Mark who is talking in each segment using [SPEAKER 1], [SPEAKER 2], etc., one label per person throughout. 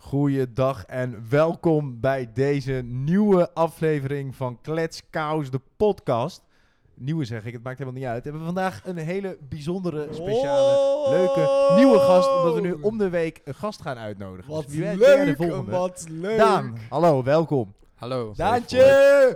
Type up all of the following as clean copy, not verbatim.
[SPEAKER 1] Goeiedag en welkom bij deze nieuwe aflevering van Klets Kous, de podcast. Nieuwe zeg ik, het maakt helemaal niet uit. We hebben vandaag een hele bijzondere, speciale, leuke, nieuwe gast. Omdat we nu om de week een gast gaan uitnodigen.
[SPEAKER 2] Wat
[SPEAKER 1] Dus wie bent jij de
[SPEAKER 2] leuk,
[SPEAKER 1] volgende?
[SPEAKER 2] wat leuk.
[SPEAKER 1] Daan, hallo, welkom.
[SPEAKER 3] Hallo.
[SPEAKER 2] Daantje!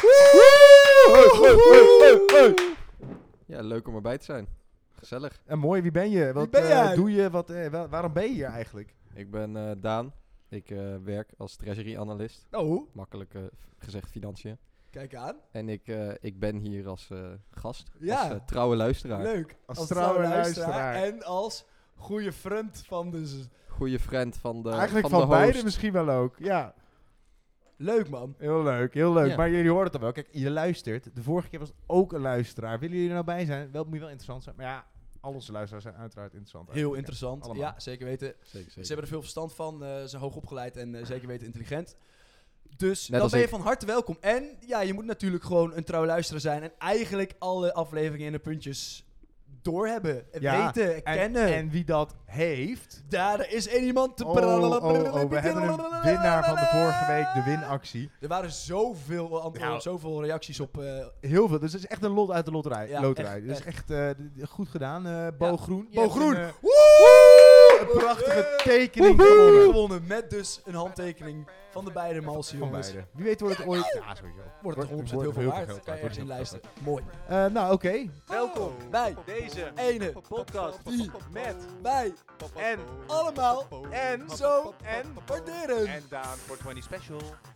[SPEAKER 3] Ja, leuk om erbij te zijn. Gezellig.
[SPEAKER 1] En mooi, wie ben je? Wat
[SPEAKER 2] ben jij?
[SPEAKER 1] doe je? Waarom ben je hier eigenlijk?
[SPEAKER 3] Ik ben Daan. Ik werk als treasury analyst.
[SPEAKER 2] Oh,
[SPEAKER 3] Makkelijk gezegd financiën.
[SPEAKER 2] kijk aan.
[SPEAKER 3] En ik ben hier als gast.
[SPEAKER 2] Ja.
[SPEAKER 3] Als trouwe luisteraar.
[SPEAKER 2] Leuk.
[SPEAKER 1] Als trouwe luisteraar.
[SPEAKER 2] En als goede vriend van de...
[SPEAKER 3] Goeie friend van de
[SPEAKER 1] Eigenlijk
[SPEAKER 3] van
[SPEAKER 1] van
[SPEAKER 3] de
[SPEAKER 1] beide
[SPEAKER 3] host.
[SPEAKER 1] misschien wel ook. Ja,
[SPEAKER 2] Leuk, man.
[SPEAKER 1] heel leuk, heel leuk.
[SPEAKER 3] Ja.
[SPEAKER 1] Maar jullie horen het dan wel. Kijk, je luistert. De vorige keer was het ook een luisteraar. Willen jullie er nou bij zijn? Wel, moet je wel interessant zijn. Maar ja, al onze luisteraars zijn uiteraard interessant.
[SPEAKER 2] Heel
[SPEAKER 1] eigenlijk,
[SPEAKER 2] interessant.
[SPEAKER 1] allemaal.
[SPEAKER 2] Ja, zeker weten.
[SPEAKER 3] Zeker.
[SPEAKER 2] Ze hebben er veel verstand van. Ze zijn hoog opgeleid en zeker weten intelligent. Dus
[SPEAKER 3] Net
[SPEAKER 2] dan
[SPEAKER 3] als
[SPEAKER 2] ben je
[SPEAKER 3] ik.
[SPEAKER 2] van harte welkom. En ja, je moet natuurlijk gewoon een trouw luisteraar zijn. En eigenlijk alle afleveringen in de puntjes doorhebben.
[SPEAKER 1] Ja,
[SPEAKER 2] Weten, kennen.
[SPEAKER 1] En wie dat heeft...
[SPEAKER 2] Daar is één iemand te
[SPEAKER 1] We hebben een winnaar van de vorige week, de winactie.
[SPEAKER 2] Er waren zoveel antwoorden,
[SPEAKER 1] Nou.
[SPEAKER 2] zoveel reacties op.
[SPEAKER 1] Heel veel. Dus het is echt een lot uit de loterij.
[SPEAKER 2] Ja,
[SPEAKER 1] loterij.
[SPEAKER 2] echt,
[SPEAKER 1] Dus echt goed gedaan. Bo
[SPEAKER 2] Ja.
[SPEAKER 1] Groen.
[SPEAKER 2] Bo Groen.
[SPEAKER 1] Een
[SPEAKER 2] Woe!
[SPEAKER 1] prachtige tekening
[SPEAKER 2] gewonnen.
[SPEAKER 1] gewonnen.
[SPEAKER 2] Met dus een handtekening van de beide Malse
[SPEAKER 1] Van
[SPEAKER 2] jongens.
[SPEAKER 1] beide. Wie weet wordt het ooit... Ja, sowieso.
[SPEAKER 2] Wordt het 100% heel veel waard. Kan je ergens in lijsten. Mooi.
[SPEAKER 1] Nou, oké.
[SPEAKER 2] Welkom bij
[SPEAKER 1] Deze
[SPEAKER 2] ene
[SPEAKER 1] podcast
[SPEAKER 2] die
[SPEAKER 1] met
[SPEAKER 2] wij
[SPEAKER 1] en
[SPEAKER 2] allemaal
[SPEAKER 1] en
[SPEAKER 2] zo
[SPEAKER 1] en
[SPEAKER 2] waarderen.
[SPEAKER 1] en Daan voor 20 special.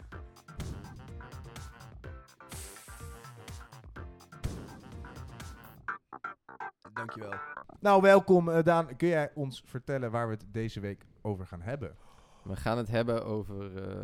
[SPEAKER 2] Dankjewel.
[SPEAKER 1] Nou, welkom Daan. Kun jij ons vertellen waar we het deze week over gaan hebben?
[SPEAKER 3] We gaan het hebben over...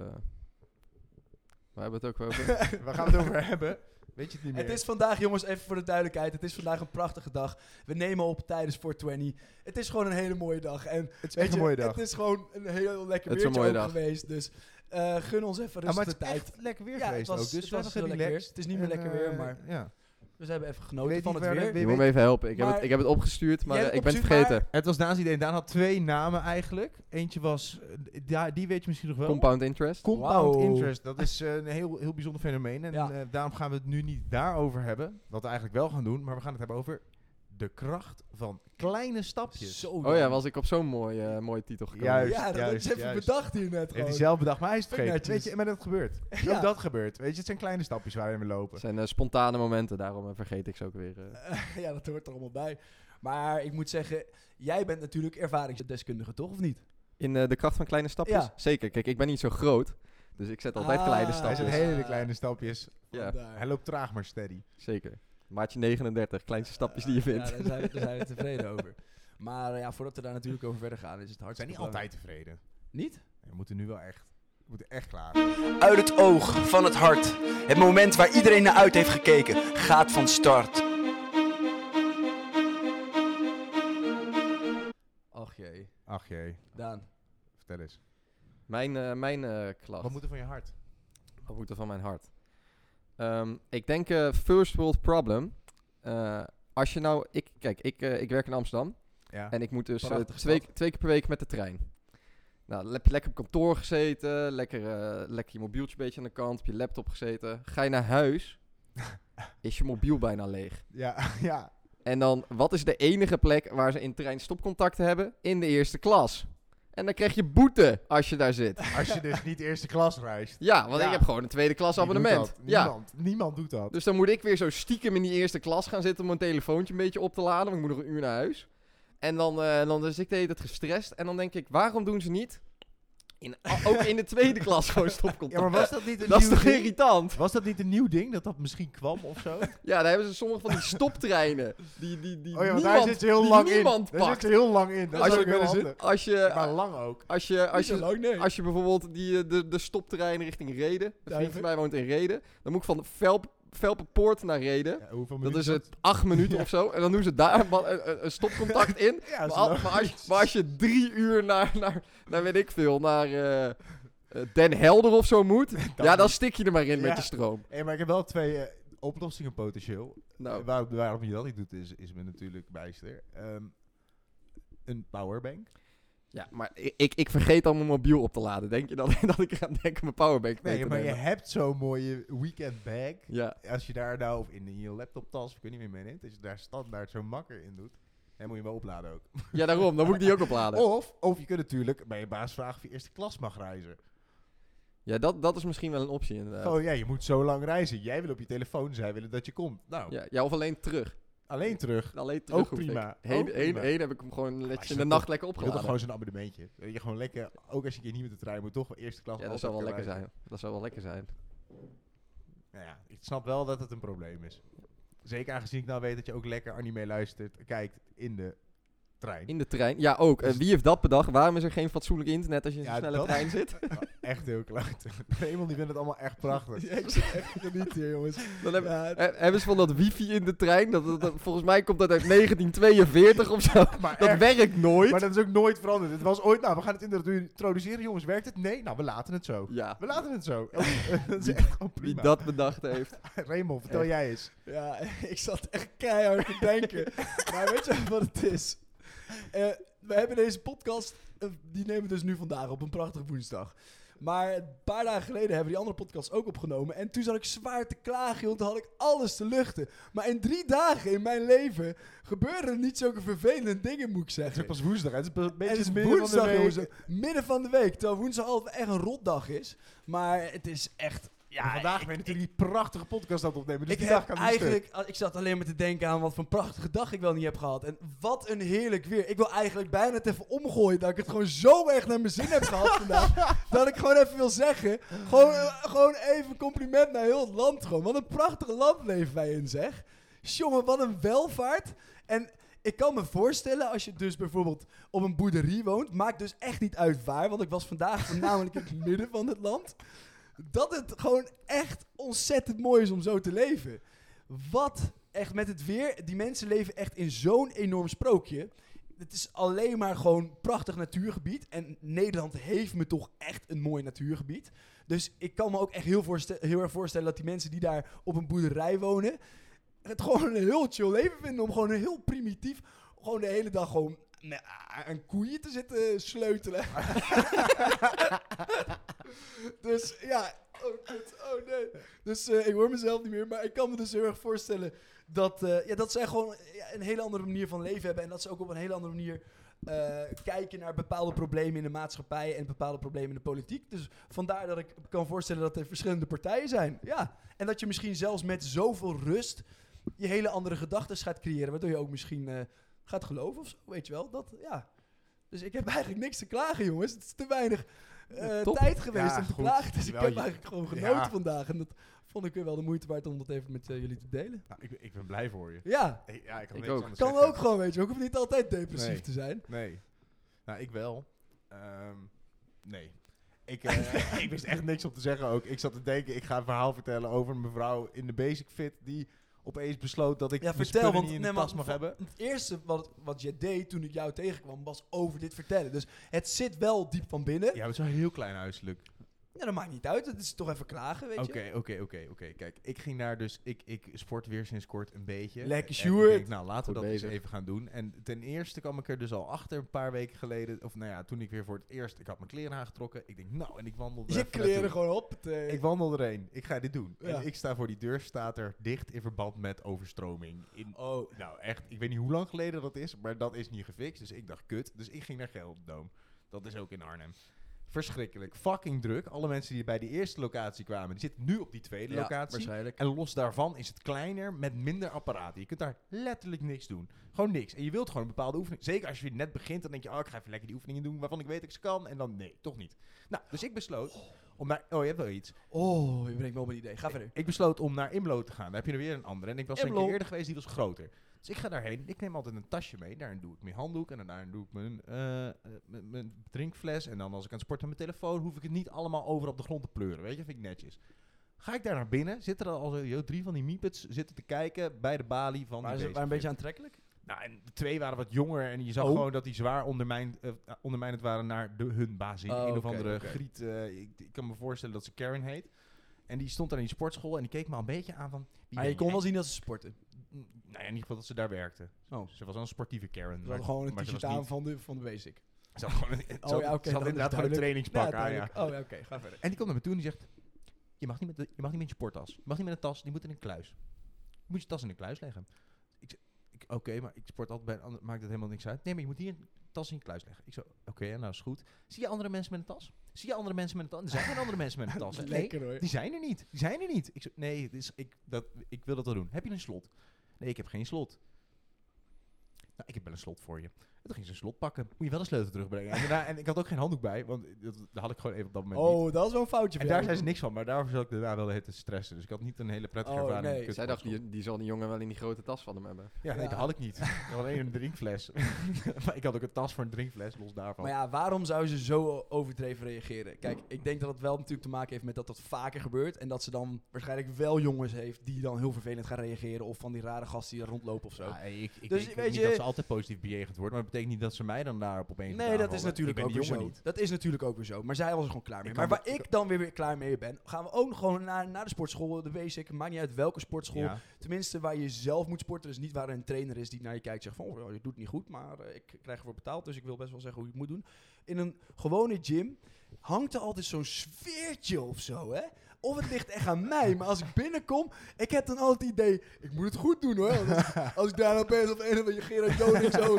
[SPEAKER 3] waar hebben we het ook over?
[SPEAKER 1] Waar gaan we het over hebben? Weet je het niet meer?
[SPEAKER 2] Het is vandaag, jongens, even voor de duidelijkheid. Het is vandaag een prachtige dag. We nemen op tijdens 420. Het is gewoon een hele mooie dag. En
[SPEAKER 1] Het is
[SPEAKER 2] weet
[SPEAKER 1] echt een
[SPEAKER 2] je,
[SPEAKER 1] mooie dag.
[SPEAKER 2] Het is gewoon een heel lekker
[SPEAKER 3] Het is een
[SPEAKER 2] weertje
[SPEAKER 3] mooie
[SPEAKER 2] ook
[SPEAKER 3] dag.
[SPEAKER 2] geweest. Dus gun ons even
[SPEAKER 1] Ja, maar
[SPEAKER 2] rustig
[SPEAKER 1] het
[SPEAKER 2] de
[SPEAKER 1] is
[SPEAKER 2] tijd.
[SPEAKER 1] echt lekker weer
[SPEAKER 2] Ja,
[SPEAKER 1] geweest
[SPEAKER 2] het was-
[SPEAKER 1] ook. Dus
[SPEAKER 2] het was
[SPEAKER 1] was
[SPEAKER 2] heel lekker
[SPEAKER 1] relaxed.
[SPEAKER 2] weer. Het is niet meer lekker weer, maar
[SPEAKER 1] ja.
[SPEAKER 2] we hebben even
[SPEAKER 1] Ik
[SPEAKER 2] genoten
[SPEAKER 1] weet
[SPEAKER 2] van
[SPEAKER 1] niet
[SPEAKER 2] het
[SPEAKER 1] waar
[SPEAKER 2] weer.
[SPEAKER 1] de-
[SPEAKER 3] Je moet me even helpen.
[SPEAKER 2] Maar-
[SPEAKER 3] Ik heb het opgestuurd, maar
[SPEAKER 2] Jij hebt
[SPEAKER 3] ik ben het
[SPEAKER 2] opgestuurd,
[SPEAKER 3] vergeten.
[SPEAKER 1] Het was Daan's idee. Daan had twee namen eigenlijk. Eentje was, die weet je misschien nog wel.
[SPEAKER 3] Compound interest.
[SPEAKER 1] Compound
[SPEAKER 2] Wauw.
[SPEAKER 1] interest. Dat is een heel bijzonder fenomeen. En
[SPEAKER 2] Ja.
[SPEAKER 1] daarom gaan we het nu niet daarover hebben. Wat we eigenlijk wel gaan doen. Maar we gaan het hebben over de kracht van kleine stapjes.
[SPEAKER 2] Zo
[SPEAKER 3] Oh ja, was ik op zo'n mooie titel gekomen.
[SPEAKER 1] Juist.
[SPEAKER 2] Ja, dat is even
[SPEAKER 1] juist.
[SPEAKER 2] bedacht hier net
[SPEAKER 1] Heeft
[SPEAKER 2] gewoon.
[SPEAKER 1] hij zelf bedacht, maar hij is het
[SPEAKER 2] Vind ik
[SPEAKER 1] vergeten.
[SPEAKER 2] netjes.
[SPEAKER 1] Weet je, maar dat gebeurt.
[SPEAKER 2] Ja.
[SPEAKER 1] Ook dat gebeurt. Weet je, het zijn kleine stapjes waarin we lopen.
[SPEAKER 3] Het zijn spontane momenten, daarom vergeet ik ze ook weer.
[SPEAKER 2] Ja, dat hoort er allemaal bij. Maar ik moet zeggen, jij bent natuurlijk ervaringsdeskundige, toch? Of niet?
[SPEAKER 3] In de kracht van kleine stapjes?
[SPEAKER 2] Ja.
[SPEAKER 3] Zeker. Kijk, ik ben niet zo groot. Dus ik zet altijd
[SPEAKER 2] Ah.
[SPEAKER 3] kleine
[SPEAKER 1] Hij
[SPEAKER 3] stapjes.
[SPEAKER 1] zijn hele kleine stapjes.
[SPEAKER 3] Ja.
[SPEAKER 2] Vandaar.
[SPEAKER 1] Hij loopt traag maar steady.
[SPEAKER 3] Zeker. Maatje 39, kleinste stapjes die je vindt.
[SPEAKER 2] Ja, daar zijn we tevreden over. Maar ja, voordat we daar natuurlijk over verder gaan, is het
[SPEAKER 1] We zijn
[SPEAKER 2] hartstikke
[SPEAKER 1] niet altijd tevreden.
[SPEAKER 2] Niet?
[SPEAKER 1] We moeten nu wel echt. We moeten echt klaar.
[SPEAKER 4] Uit het oog, van het hart. Het moment waar iedereen naar uit heeft gekeken, gaat van start.
[SPEAKER 2] Ach jee.
[SPEAKER 1] Ach jee,
[SPEAKER 2] Daan.
[SPEAKER 1] vertel eens.
[SPEAKER 3] Mijn klacht.
[SPEAKER 1] Wat moet er van je hart?
[SPEAKER 3] Wat moet er van mijn hart? Ik denk first world problem. Als je nou... Ik werk in Amsterdam.
[SPEAKER 1] Ja.
[SPEAKER 3] En ik moet dus
[SPEAKER 2] Prachtige
[SPEAKER 3] twee
[SPEAKER 2] stad.
[SPEAKER 3] keer per week met de trein. Nou, lekker op kantoor gezeten. Lekker je mobieltje een beetje aan de kant. Op je laptop gezeten. Ga je naar huis. Is je mobiel bijna leeg.
[SPEAKER 1] Ja, ja.
[SPEAKER 3] En dan, wat is de enige plek waar ze in trein stopcontacten hebben? In de eerste klas. En dan krijg je boete als je daar zit.
[SPEAKER 1] Als je dus niet eerste klas reist.
[SPEAKER 3] Ja, want
[SPEAKER 1] Ja.
[SPEAKER 3] ik heb gewoon een tweede klas
[SPEAKER 1] Wie doet
[SPEAKER 3] abonnement.
[SPEAKER 1] dat?
[SPEAKER 3] Ja.
[SPEAKER 1] Niemand doet dat.
[SPEAKER 3] Dus dan moet ik weer zo stiekem in die eerste klas gaan zitten om mijn telefoontje een beetje op te laden. Want ik moet nog een uur naar huis. En dan is ik de hele tijd gestrest. En dan denk ik, waarom doen ze niet ook in de tweede klas gewoon stopcontact?
[SPEAKER 1] Ja, maar was dat niet een
[SPEAKER 3] dat is
[SPEAKER 1] nieuw
[SPEAKER 3] toch
[SPEAKER 1] ding?
[SPEAKER 3] irritant?
[SPEAKER 1] Was dat niet een nieuw ding? Dat misschien kwam of zo?
[SPEAKER 3] Ja, daar hebben ze sommige van die stoptreinen. Die
[SPEAKER 1] Oh ja, want daar
[SPEAKER 3] niemand,
[SPEAKER 1] zit je heel
[SPEAKER 3] die
[SPEAKER 1] lang in.
[SPEAKER 3] niemand
[SPEAKER 1] Daar zit
[SPEAKER 3] pakt.
[SPEAKER 1] je heel lang in. Dat
[SPEAKER 3] Als
[SPEAKER 1] is
[SPEAKER 3] je-
[SPEAKER 1] ook heel handig.
[SPEAKER 3] Als
[SPEAKER 1] Maar
[SPEAKER 3] je,
[SPEAKER 1] lang ook.
[SPEAKER 3] als je
[SPEAKER 2] lang, nee.
[SPEAKER 3] Als je bijvoorbeeld de stopterrein richting Reden, een vriend
[SPEAKER 2] Duiven.
[SPEAKER 3] van mij woont in Reden, dan moet ik van Velpenpoort naar Reden.
[SPEAKER 1] Ja, hoeveel
[SPEAKER 3] Dat
[SPEAKER 1] minuten
[SPEAKER 3] is het 8 minuten of zo. En dan doen ze daar een stopcontact in.
[SPEAKER 1] Ja,
[SPEAKER 3] Maar als je 3 uur naar weet ik veel, naar Den Helder of zo moet, ja, dan stik je er maar in
[SPEAKER 1] Ja.
[SPEAKER 3] met je stroom.
[SPEAKER 1] Hey, maar ik heb wel twee oplossingen potentieel.
[SPEAKER 3] Nou,
[SPEAKER 1] Waarom je dat niet doet, is me natuurlijk bijster. Een powerbank.
[SPEAKER 3] Ja, maar ik vergeet al mijn mobiel op te laden. Denk je dat ik ga denken mijn powerbank mee
[SPEAKER 1] Nee,
[SPEAKER 3] te
[SPEAKER 1] maar je
[SPEAKER 3] nemen?
[SPEAKER 1] hebt zo'n mooie weekend bag.
[SPEAKER 3] Ja.
[SPEAKER 1] Als je daar nou, of in je laptoptas, ik weet niet meer meeneemt, als je daar standaard zo'n makker in doet, dan moet je hem opladen ook.
[SPEAKER 3] Ja, daarom. Dan moet ik die ook opladen.
[SPEAKER 1] Of je kunt natuurlijk bij je baas vragen of je eerste klas mag reizen.
[SPEAKER 3] Ja, dat is misschien wel een optie inderdaad.
[SPEAKER 1] Oh ja, je moet zo lang reizen. Jij wil op je telefoon, zij willen dat je komt. Nou,
[SPEAKER 3] Ja, of alleen terug.
[SPEAKER 1] alleen terug.
[SPEAKER 3] Alleen terug
[SPEAKER 1] Ook
[SPEAKER 3] hoef ik.
[SPEAKER 1] prima.
[SPEAKER 3] Heen,
[SPEAKER 1] Ook prima.
[SPEAKER 3] heen heb ik hem gewoon
[SPEAKER 1] je
[SPEAKER 3] netjes in
[SPEAKER 1] dat
[SPEAKER 3] de
[SPEAKER 1] toch-
[SPEAKER 3] nacht lekker
[SPEAKER 1] Je wilt toch
[SPEAKER 3] opgeladen.
[SPEAKER 1] gewoon zo'n abonnementje. Dat je gewoon lekker, ook als je een keer niet met de trein moet, toch wel eerste klas
[SPEAKER 3] Ja, dat
[SPEAKER 1] altijd
[SPEAKER 3] zou wel
[SPEAKER 1] kan
[SPEAKER 3] lekker
[SPEAKER 1] reizen.
[SPEAKER 3] zijn. Dat zou wel lekker zijn.
[SPEAKER 1] Nou ja, ik snap wel dat het een probleem is. Zeker aangezien ik nou weet dat je ook lekker anime luistert, kijkt in de trein.
[SPEAKER 3] In de trein. Ja, ook.
[SPEAKER 1] Dus-
[SPEAKER 3] Wie heeft dat bedacht? Waarom is er geen fatsoenlijk internet als je in
[SPEAKER 1] Ja,
[SPEAKER 3] zo'n snelle
[SPEAKER 1] dat-
[SPEAKER 3] trein zit?
[SPEAKER 1] Echt heel kloot. Raymond die vindt het allemaal echt prachtig.
[SPEAKER 2] Ja, ik zit echt genieten hier, jongens.
[SPEAKER 3] Dan hebben,
[SPEAKER 2] Ja,
[SPEAKER 3] hebben ze van dat wifi in de trein. Volgens mij komt dat uit 1942 of zo.
[SPEAKER 1] Maar
[SPEAKER 3] Dat
[SPEAKER 1] echt.
[SPEAKER 3] werkt nooit.
[SPEAKER 1] Maar dat is ook nooit veranderd. Het was ooit, nou, we gaan het introduceren. Jongens, werkt het? Nee, nou, we laten het zo.
[SPEAKER 3] Ja,
[SPEAKER 1] We laten het zo. Dat is echt gewoon
[SPEAKER 3] wie
[SPEAKER 1] prima.
[SPEAKER 3] dat bedacht heeft.
[SPEAKER 1] Raymond, vertel
[SPEAKER 3] Echt.
[SPEAKER 1] jij eens.
[SPEAKER 2] Ja, ik zat echt keihard te denken. Maar weet je wat het is? We hebben deze podcast, die nemen we dus nu vandaag op een prachtige woensdag. Maar een paar dagen geleden hebben we die andere podcast ook opgenomen. En toen zat ik zwaar te klagen, joh. Toen had ik alles te luchten. Maar in 3 dagen in mijn leven gebeuren er niet zulke vervelende dingen, moet ik
[SPEAKER 1] Het is
[SPEAKER 2] zeggen.
[SPEAKER 1] ook pas woensdag. Het is een
[SPEAKER 2] En
[SPEAKER 1] beetje
[SPEAKER 2] het is
[SPEAKER 1] midden van
[SPEAKER 2] woensdag,
[SPEAKER 1] de week.
[SPEAKER 2] jongens. Midden van de week. Terwijl woensdag altijd echt een rotdag is. Maar het is echt...
[SPEAKER 1] Ja, vandaag ben je natuurlijk die prachtige podcast aan het opnemen. Dus
[SPEAKER 2] Ik
[SPEAKER 1] die
[SPEAKER 2] heb
[SPEAKER 1] dag kan niet stuk.
[SPEAKER 2] eigenlijk, ik zat alleen maar te denken aan wat voor een prachtige dag ik wel niet heb gehad. En wat een heerlijk weer. Ik wil eigenlijk bijna het even omgooien dat ik het gewoon zo erg naar mijn zin heb gehad vandaag. Dat ik gewoon even wil zeggen, gewoon even een compliment naar heel het land gewoon. Wat een prachtig land leven wij in, zeg. Jongen, wat een welvaart. En ik kan me voorstellen, als je dus bijvoorbeeld op een boerderie woont, maakt dus echt niet uit waar, want ik was vandaag voornamelijk in het midden van het land, dat het gewoon echt ontzettend mooi is om zo te leven. Wat echt met het weer, die mensen leven echt in zo'n enorm sprookje. Het is alleen maar gewoon prachtig natuurgebied. En Nederland heeft me toch echt een mooi natuurgebied. Dus ik kan me ook echt heel erg voorstellen dat die mensen die daar op een boerderij wonen, het gewoon een heel chill leven vinden. Om gewoon een heel primitief, gewoon de hele dag gewoon aan koeien te zitten sleutelen. Dus ja, oh kut, oh nee. Dus ik hoor mezelf niet meer, maar ik kan me dus heel erg voorstellen dat zij gewoon een hele andere manier van leven hebben. En dat ze ook op een hele andere manier kijken naar bepaalde problemen in de maatschappij en bepaalde problemen in de politiek. Dus vandaar dat ik kan voorstellen dat er verschillende partijen zijn. Ja, en dat je misschien zelfs met zoveel rust je hele andere gedachten gaat creëren, waardoor je ook misschien gaat geloven of zo, weet je wel. Dat, ja. Dus ik heb eigenlijk niks te klagen, jongens. Het is te weinig
[SPEAKER 3] Top.
[SPEAKER 2] tijd geweest
[SPEAKER 1] Ja,
[SPEAKER 2] om te
[SPEAKER 1] goed.
[SPEAKER 2] klagen. Dus ik
[SPEAKER 1] Wel,
[SPEAKER 2] heb
[SPEAKER 1] je-
[SPEAKER 2] eigenlijk gewoon genoten
[SPEAKER 1] Ja.
[SPEAKER 2] vandaag. En dat vond ik weer wel de moeite waard om dat even met jullie te delen.
[SPEAKER 1] Nou, ik ben blij voor je.
[SPEAKER 2] Ja,
[SPEAKER 1] Ja, ik kan
[SPEAKER 3] Ik
[SPEAKER 1] niks
[SPEAKER 3] ook.
[SPEAKER 1] anders
[SPEAKER 2] kan
[SPEAKER 1] zeggen.
[SPEAKER 2] ook gewoon, weet je. Ik hoef niet altijd depressief
[SPEAKER 1] Nee.
[SPEAKER 2] te zijn.
[SPEAKER 1] Nee. Nou, ik wel. Nee. Ik wist echt niks om te zeggen ook. Ik zat te denken, ik ga een verhaal vertellen over een mevrouw in de Basic Fit die opeens besloot dat ik
[SPEAKER 2] Ja,
[SPEAKER 1] mijn
[SPEAKER 2] vertel,
[SPEAKER 1] spullen
[SPEAKER 2] want
[SPEAKER 1] niet in de
[SPEAKER 2] nee, maar
[SPEAKER 1] tas mag hebben.
[SPEAKER 2] Het eerste wat je deed toen ik jou tegenkwam, was over dit vertellen. Dus het zit wel diep van binnen.
[SPEAKER 1] Ja, het is wel heel klein huiselijk.
[SPEAKER 2] Ja, dat maakt niet uit. Het is toch even klagen, weet je.
[SPEAKER 1] Oké. Kijk, ik ging daar dus... Ik sport weer sinds kort een beetje.
[SPEAKER 2] Lekker,
[SPEAKER 1] En
[SPEAKER 2] Sjoerd.
[SPEAKER 1] ik denk, nou, laten we
[SPEAKER 3] Goed
[SPEAKER 1] dat eens
[SPEAKER 3] bezig.
[SPEAKER 1] even gaan doen. En ten eerste kwam ik er dus al achter een paar weken geleden. Of nou ja, toen ik weer voor het eerst... Ik had mijn kleren aangetrokken. Ik denk, nou, en ik wandelde er
[SPEAKER 2] Je
[SPEAKER 1] even
[SPEAKER 2] kleren
[SPEAKER 1] naartoe.
[SPEAKER 2] gewoon op.
[SPEAKER 1] Ik wandel erheen. Ik ga dit doen.
[SPEAKER 2] Ja.
[SPEAKER 1] En ik sta voor die deur, staat er dicht in verband met overstroming.
[SPEAKER 2] Oh,
[SPEAKER 1] Nou, echt, ik weet niet hoe lang geleden dat is, maar dat is niet gefixt. Dus ik dacht, kut. Dus ik ging naar Gelderdoom. Dat is ook in Arnhem. Verschrikkelijk. Fucking druk. Alle mensen die bij die eerste locatie kwamen, die zitten nu op die tweede locatie.
[SPEAKER 3] waarschijnlijk.
[SPEAKER 1] En los daarvan is het kleiner met minder apparaten. Je kunt daar letterlijk niks doen. Gewoon niks. En je wilt gewoon een bepaalde oefening. Zeker als je weer net begint, dan denk je, oh, ik ga even lekker die oefeningen doen waarvan ik weet dat ik ze kan. En dan, nee, toch niet. Nou, dus ik besloot om naar... Oh, je hebt wel iets.
[SPEAKER 2] oh, je brengt me op een idee. Ga verder.
[SPEAKER 1] Ik besloot om naar Imlo te gaan. Daar heb je er weer een andere. En ik was er een
[SPEAKER 2] Imlo.
[SPEAKER 1] keer eerder geweest, die was groter. Dus ik ga daarheen. Ik neem altijd een tasje mee. Daarin doe ik mijn handdoek. En daarin doe ik mijn drinkfles. En dan als ik aan het sporten met mijn telefoon, hoef ik het niet allemaal over op de grond te pleuren. Weet je, vind ik netjes. Ga ik daar naar binnen, zitten er al zo 3 van die miepets zitten te kijken bij de balie van
[SPEAKER 2] Maar
[SPEAKER 1] die
[SPEAKER 2] ze waren een beetje aantrekkelijk?
[SPEAKER 1] Nou, en de 2 waren wat jonger en je zag
[SPEAKER 2] Oh.
[SPEAKER 1] gewoon dat die zwaar ondermijnend waren naar hun baas.
[SPEAKER 2] Oh,
[SPEAKER 1] een of
[SPEAKER 2] oké,
[SPEAKER 1] andere
[SPEAKER 2] oké.
[SPEAKER 1] griet. Ik kan me voorstellen dat ze Karen heet. En die stond daar in die sportschool en die keek me al een beetje aan van... wie
[SPEAKER 2] Maar
[SPEAKER 1] ben
[SPEAKER 2] je kon
[SPEAKER 1] jij?
[SPEAKER 2] wel zien dat ze sporten.
[SPEAKER 1] Nou ja, in ieder geval dat ze daar werkte.
[SPEAKER 2] Oh.
[SPEAKER 1] Ze was wel een sportieve Karen.
[SPEAKER 2] Ze hadden gewoon een
[SPEAKER 1] maar ze
[SPEAKER 2] t-shirt
[SPEAKER 1] was
[SPEAKER 2] aan
[SPEAKER 1] niet-
[SPEAKER 2] van de basic.
[SPEAKER 1] Ze had gewoon
[SPEAKER 2] oké,
[SPEAKER 1] ze had
[SPEAKER 2] dat is
[SPEAKER 1] inderdaad gewoon een
[SPEAKER 2] duidelijk.
[SPEAKER 1] trainingspak aan, ja.
[SPEAKER 2] Oh ja, oké, ga verder.
[SPEAKER 1] En die komt naar me toe en die zegt... Je mag niet met je sporttas. Je mag niet met een tas, die moet in een kluis. Je moet je tas in een kluis leggen. Oké, maar ik sport altijd bij een ander, maakt het helemaal niks uit. Nee, maar je moet hier een tas in je kluis leggen. Ik zo, oké, nou is goed. Zie je andere mensen met een tas? Zie je andere mensen met een tas? Er zijn geen andere mensen met een tas. hè? Nee,
[SPEAKER 2] Lekker hoor.
[SPEAKER 1] die zijn er niet. Ik zo, nee, ik wil dat wel doen. Heb je een slot? Nee, ik heb geen slot. Nou, ik heb wel een slot voor je. En toen ging ze een slot pakken. Moet je wel een sleutel terugbrengen. En ik had ook geen handdoek bij, want dat had ik gewoon even op dat moment niet.
[SPEAKER 2] Oh, dat is wel een foutje
[SPEAKER 1] En
[SPEAKER 2] van
[SPEAKER 1] daar
[SPEAKER 2] jou.
[SPEAKER 1] zei ze niks van, maar daarvoor zat ik daarna wel de hele tijd te stressen. Dus ik had niet een hele prettige
[SPEAKER 2] Oh,
[SPEAKER 1] ervaring.
[SPEAKER 2] nee.
[SPEAKER 1] met
[SPEAKER 3] Zij dacht,
[SPEAKER 1] kutpasjes.
[SPEAKER 3] die zal die jongen wel in die grote tas van hem hebben.
[SPEAKER 1] Ja, nee,
[SPEAKER 2] Ja.
[SPEAKER 1] dat had ik niet. Ik had alleen een drinkfles. Maar ik had ook een tas voor een drinkfles, los daarvan.
[SPEAKER 2] Maar ja, waarom zou ze zo overdreven reageren? Kijk, ik denk dat het wel natuurlijk te maken heeft met dat dat vaker gebeurt. En dat ze dan waarschijnlijk wel jongens heeft die dan heel vervelend gaan reageren. Of van die rare gasten die er rondlopen of zo.
[SPEAKER 1] Ja, ik
[SPEAKER 2] Dus
[SPEAKER 1] denk
[SPEAKER 2] weet
[SPEAKER 1] niet
[SPEAKER 2] je-
[SPEAKER 1] dat ze altijd positief bejegend wordt, maar dat betekent niet dat ze mij dan daarop opeens
[SPEAKER 2] Nee, dat is natuurlijk
[SPEAKER 1] ook
[SPEAKER 2] ook weer zo.
[SPEAKER 1] niet.
[SPEAKER 2] Dat is natuurlijk ook weer zo. Maar zij was er gewoon klaar mee.
[SPEAKER 1] Ik
[SPEAKER 2] Maar
[SPEAKER 1] kan
[SPEAKER 2] waar
[SPEAKER 1] dat-
[SPEAKER 2] ik dan weer klaar mee ben, gaan we ook nog gewoon naar de sportschool, de basic. Maakt niet uit welke sportschool.
[SPEAKER 1] Ja.
[SPEAKER 2] Tenminste, waar je zelf moet sporten. Dus niet waar een trainer is die naar je kijkt en zegt van, oh, je doet het niet goed, maar ik krijg ervoor betaald. Dus ik wil best wel zeggen hoe je het moet doen. In een gewone gym hangt er altijd zo'n sfeertje of zo, hè? Of het ligt echt aan mij, maar als ik binnenkom, ik heb dan altijd het idee, ik moet het goed doen hoor. Want als ik daar opeens op een of andere Gerard Joning zo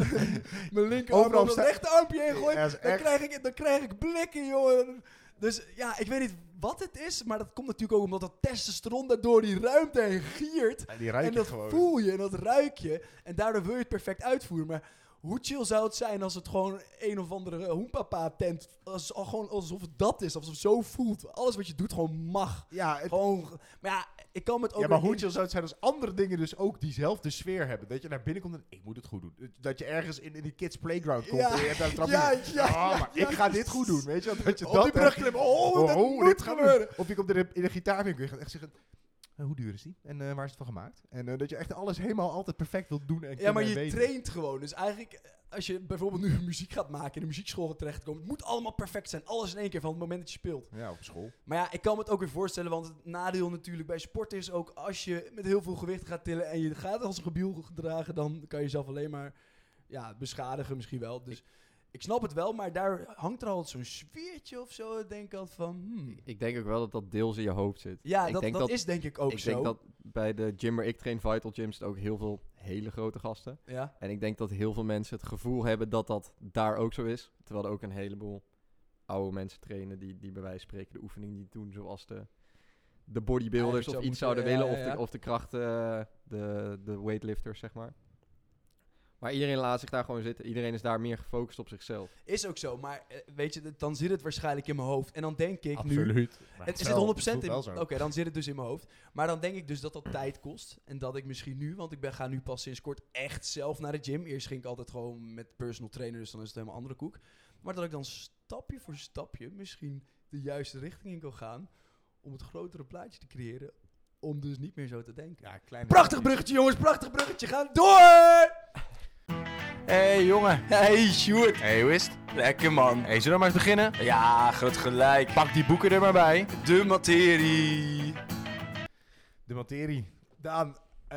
[SPEAKER 2] mijn linkerarm
[SPEAKER 1] Overal
[SPEAKER 2] op mijn rechterarmpje heen gooi,
[SPEAKER 1] Ja, dat is echt-
[SPEAKER 2] dan krijg ik blikken, jongen. Dus ja, ik weet niet wat het is, maar dat komt natuurlijk ook omdat dat testosteron daardoor die ruimte heen giert.
[SPEAKER 1] Ja, die ruik
[SPEAKER 2] En
[SPEAKER 1] je
[SPEAKER 2] dat
[SPEAKER 1] gewoon.
[SPEAKER 2] voel je en dat ruik je. En daardoor wil je het perfect uitvoeren. Maar hoe chill zou het zijn als het gewoon een of andere hoempapa tent, gewoon alsof het dat is, alsof het zo voelt. Alles wat je doet gewoon mag.
[SPEAKER 1] Ja,
[SPEAKER 2] Gewoon, maar ja, ik kan het ook...
[SPEAKER 1] ja, maar
[SPEAKER 2] weer
[SPEAKER 1] hoe chill zou het zijn als andere dingen dus ook diezelfde sfeer hebben? Dat je naar binnen komt en ik moet het goed doen. Dat je ergens in die kids playground komt
[SPEAKER 2] Ja,
[SPEAKER 1] en je hebt daar een trapje.
[SPEAKER 2] ja,
[SPEAKER 1] Maar
[SPEAKER 2] ja,
[SPEAKER 1] ik ga dit goed doen, weet je? Dat je
[SPEAKER 2] op die
[SPEAKER 1] dat
[SPEAKER 2] brug klimmen. Oh, dat moet
[SPEAKER 1] dit gaat
[SPEAKER 2] gebeuren.
[SPEAKER 1] Of je komt in een gitaarwinkel en je gaat echt zeggen... hoe duur is die? En waar is het van gemaakt? En dat je echt alles helemaal altijd perfect wilt doen en
[SPEAKER 2] Ja,
[SPEAKER 1] kunnen
[SPEAKER 2] maar
[SPEAKER 1] en
[SPEAKER 2] je
[SPEAKER 1] weten.
[SPEAKER 2] traint gewoon. Dus eigenlijk, als je bijvoorbeeld nu muziek gaat maken, in de muziekschool terechtkomt, het moet allemaal perfect zijn. Alles in één keer van het moment dat je speelt.
[SPEAKER 1] Ja, op school.
[SPEAKER 2] Maar ja, ik kan me het ook weer voorstellen, want het nadeel natuurlijk bij sport is ook, als je met heel veel gewicht gaat tillen en je gaat als een gebiel gedragen, dan kan je jezelf alleen maar beschadigen misschien wel. Dus ik snap het wel, maar daar hangt er altijd zo'n sfeertje of zo. Denk ik altijd van,
[SPEAKER 3] Ik denk ook wel dat dat deels in je hoofd zit.
[SPEAKER 2] Ja,
[SPEAKER 3] ik
[SPEAKER 2] dat
[SPEAKER 3] denk
[SPEAKER 2] is denk ik ook
[SPEAKER 3] ik
[SPEAKER 2] zo.
[SPEAKER 3] denk dat bij de gym waar ik train, Vital Gym, zitten ook heel veel hele grote gasten.
[SPEAKER 2] Ja.
[SPEAKER 3] En ik denk dat heel veel mensen het gevoel hebben dat dat daar ook zo is. Terwijl er ook een heleboel oude mensen trainen die bij wijze van spreken de oefening niet doen zoals de bodybuilders
[SPEAKER 2] Eigenlijk
[SPEAKER 3] of
[SPEAKER 2] zou
[SPEAKER 3] iets
[SPEAKER 2] moeten,
[SPEAKER 3] zouden willen.
[SPEAKER 2] ja.
[SPEAKER 3] Of de krachten, de weightlifters, zeg maar. Maar iedereen laat zich daar gewoon zitten. Iedereen is daar meer gefocust op zichzelf.
[SPEAKER 2] Is ook zo, maar weet je, dan zit het waarschijnlijk in mijn hoofd. En dan denk ik nu...
[SPEAKER 1] Absoluut.
[SPEAKER 2] Het zit 100% in. Oké, dan zit het dus in mijn hoofd. Maar dan denk ik dus dat dat tijd kost. En dat ik misschien nu, want ga nu pas sinds kort echt zelf naar de gym. Eerst ging ik altijd gewoon met personal trainer, dus dan is het helemaal andere koek. Maar dat ik dan stapje voor stapje misschien de juiste richting in kan gaan. Om het grotere plaatje te creëren. Om dus niet meer zo te denken.
[SPEAKER 1] Ja, kleine
[SPEAKER 2] Prachtig bruggetje, jongens, prachtig bruggetje. Gaan door!
[SPEAKER 4] Hey jongen, hey Sjoerd. Hey, hoe is het? Lekker man.
[SPEAKER 1] Hey, zullen we maar eens beginnen?
[SPEAKER 4] Ja, groot gelijk.
[SPEAKER 1] Pak die boeken er maar bij.
[SPEAKER 4] De materie.
[SPEAKER 1] De materie. Daan,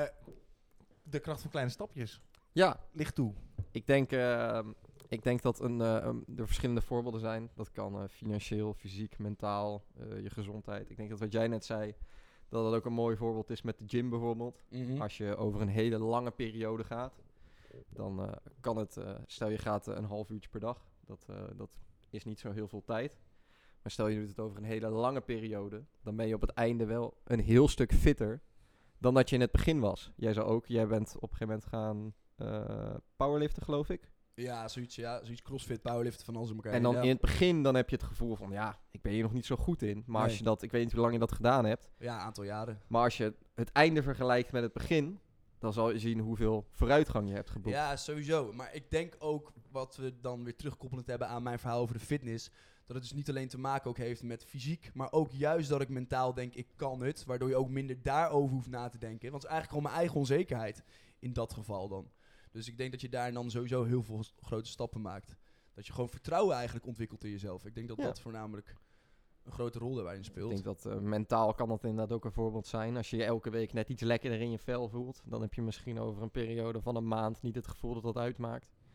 [SPEAKER 1] de kracht van kleine stapjes.
[SPEAKER 3] Ja,
[SPEAKER 1] Licht toe.
[SPEAKER 3] ik denk dat er verschillende voorbeelden zijn. Dat kan financieel, fysiek, mentaal, je gezondheid. Ik denk dat wat jij net zei, dat dat ook een mooi voorbeeld is met de gym bijvoorbeeld. Als je over een hele lange periode gaat, dan kan het, stel je gaat een half uurtje per dag, dat is niet zo heel veel tijd. Maar stel je doet het over een hele lange periode, dan ben je op het einde wel een heel stuk fitter dan dat je in het begin was. Jij bent op een gegeven moment gaan powerliften, geloof ik.
[SPEAKER 2] Ja, zoiets crossfit, powerliften van alles in elkaar.
[SPEAKER 3] En dan
[SPEAKER 2] ja.
[SPEAKER 3] in het begin dan heb je het gevoel van, ja, ik ben hier nog niet zo goed in. Maar als
[SPEAKER 2] Nee.
[SPEAKER 3] je dat, ik weet niet hoe lang je dat gedaan hebt.
[SPEAKER 2] Ja, een aantal jaren.
[SPEAKER 3] Maar als je het einde vergelijkt met het begin, dan zal je zien hoeveel vooruitgang je hebt geboekt.
[SPEAKER 2] Ja, sowieso. Maar ik denk ook, wat we dan weer terugkoppelend hebben aan mijn verhaal over de fitness, dat het dus niet alleen te maken ook heeft met fysiek, maar ook juist dat ik mentaal denk, ik kan het. Waardoor je ook minder daarover hoeft na te denken. Want het is eigenlijk gewoon mijn eigen onzekerheid in dat geval dan. Dus ik denk dat je daar dan sowieso heel veel grote stappen maakt. Dat je gewoon vertrouwen eigenlijk ontwikkelt in jezelf. Ik denk dat
[SPEAKER 3] Ja.
[SPEAKER 2] dat voornamelijk een grote rol daarbij in speelt.
[SPEAKER 3] Ik denk dat mentaal kan dat inderdaad ook een voorbeeld zijn. Als je je elke week net iets lekkerder in je vel voelt, dan heb je misschien over een periode van een maand niet het gevoel dat dat uitmaakt.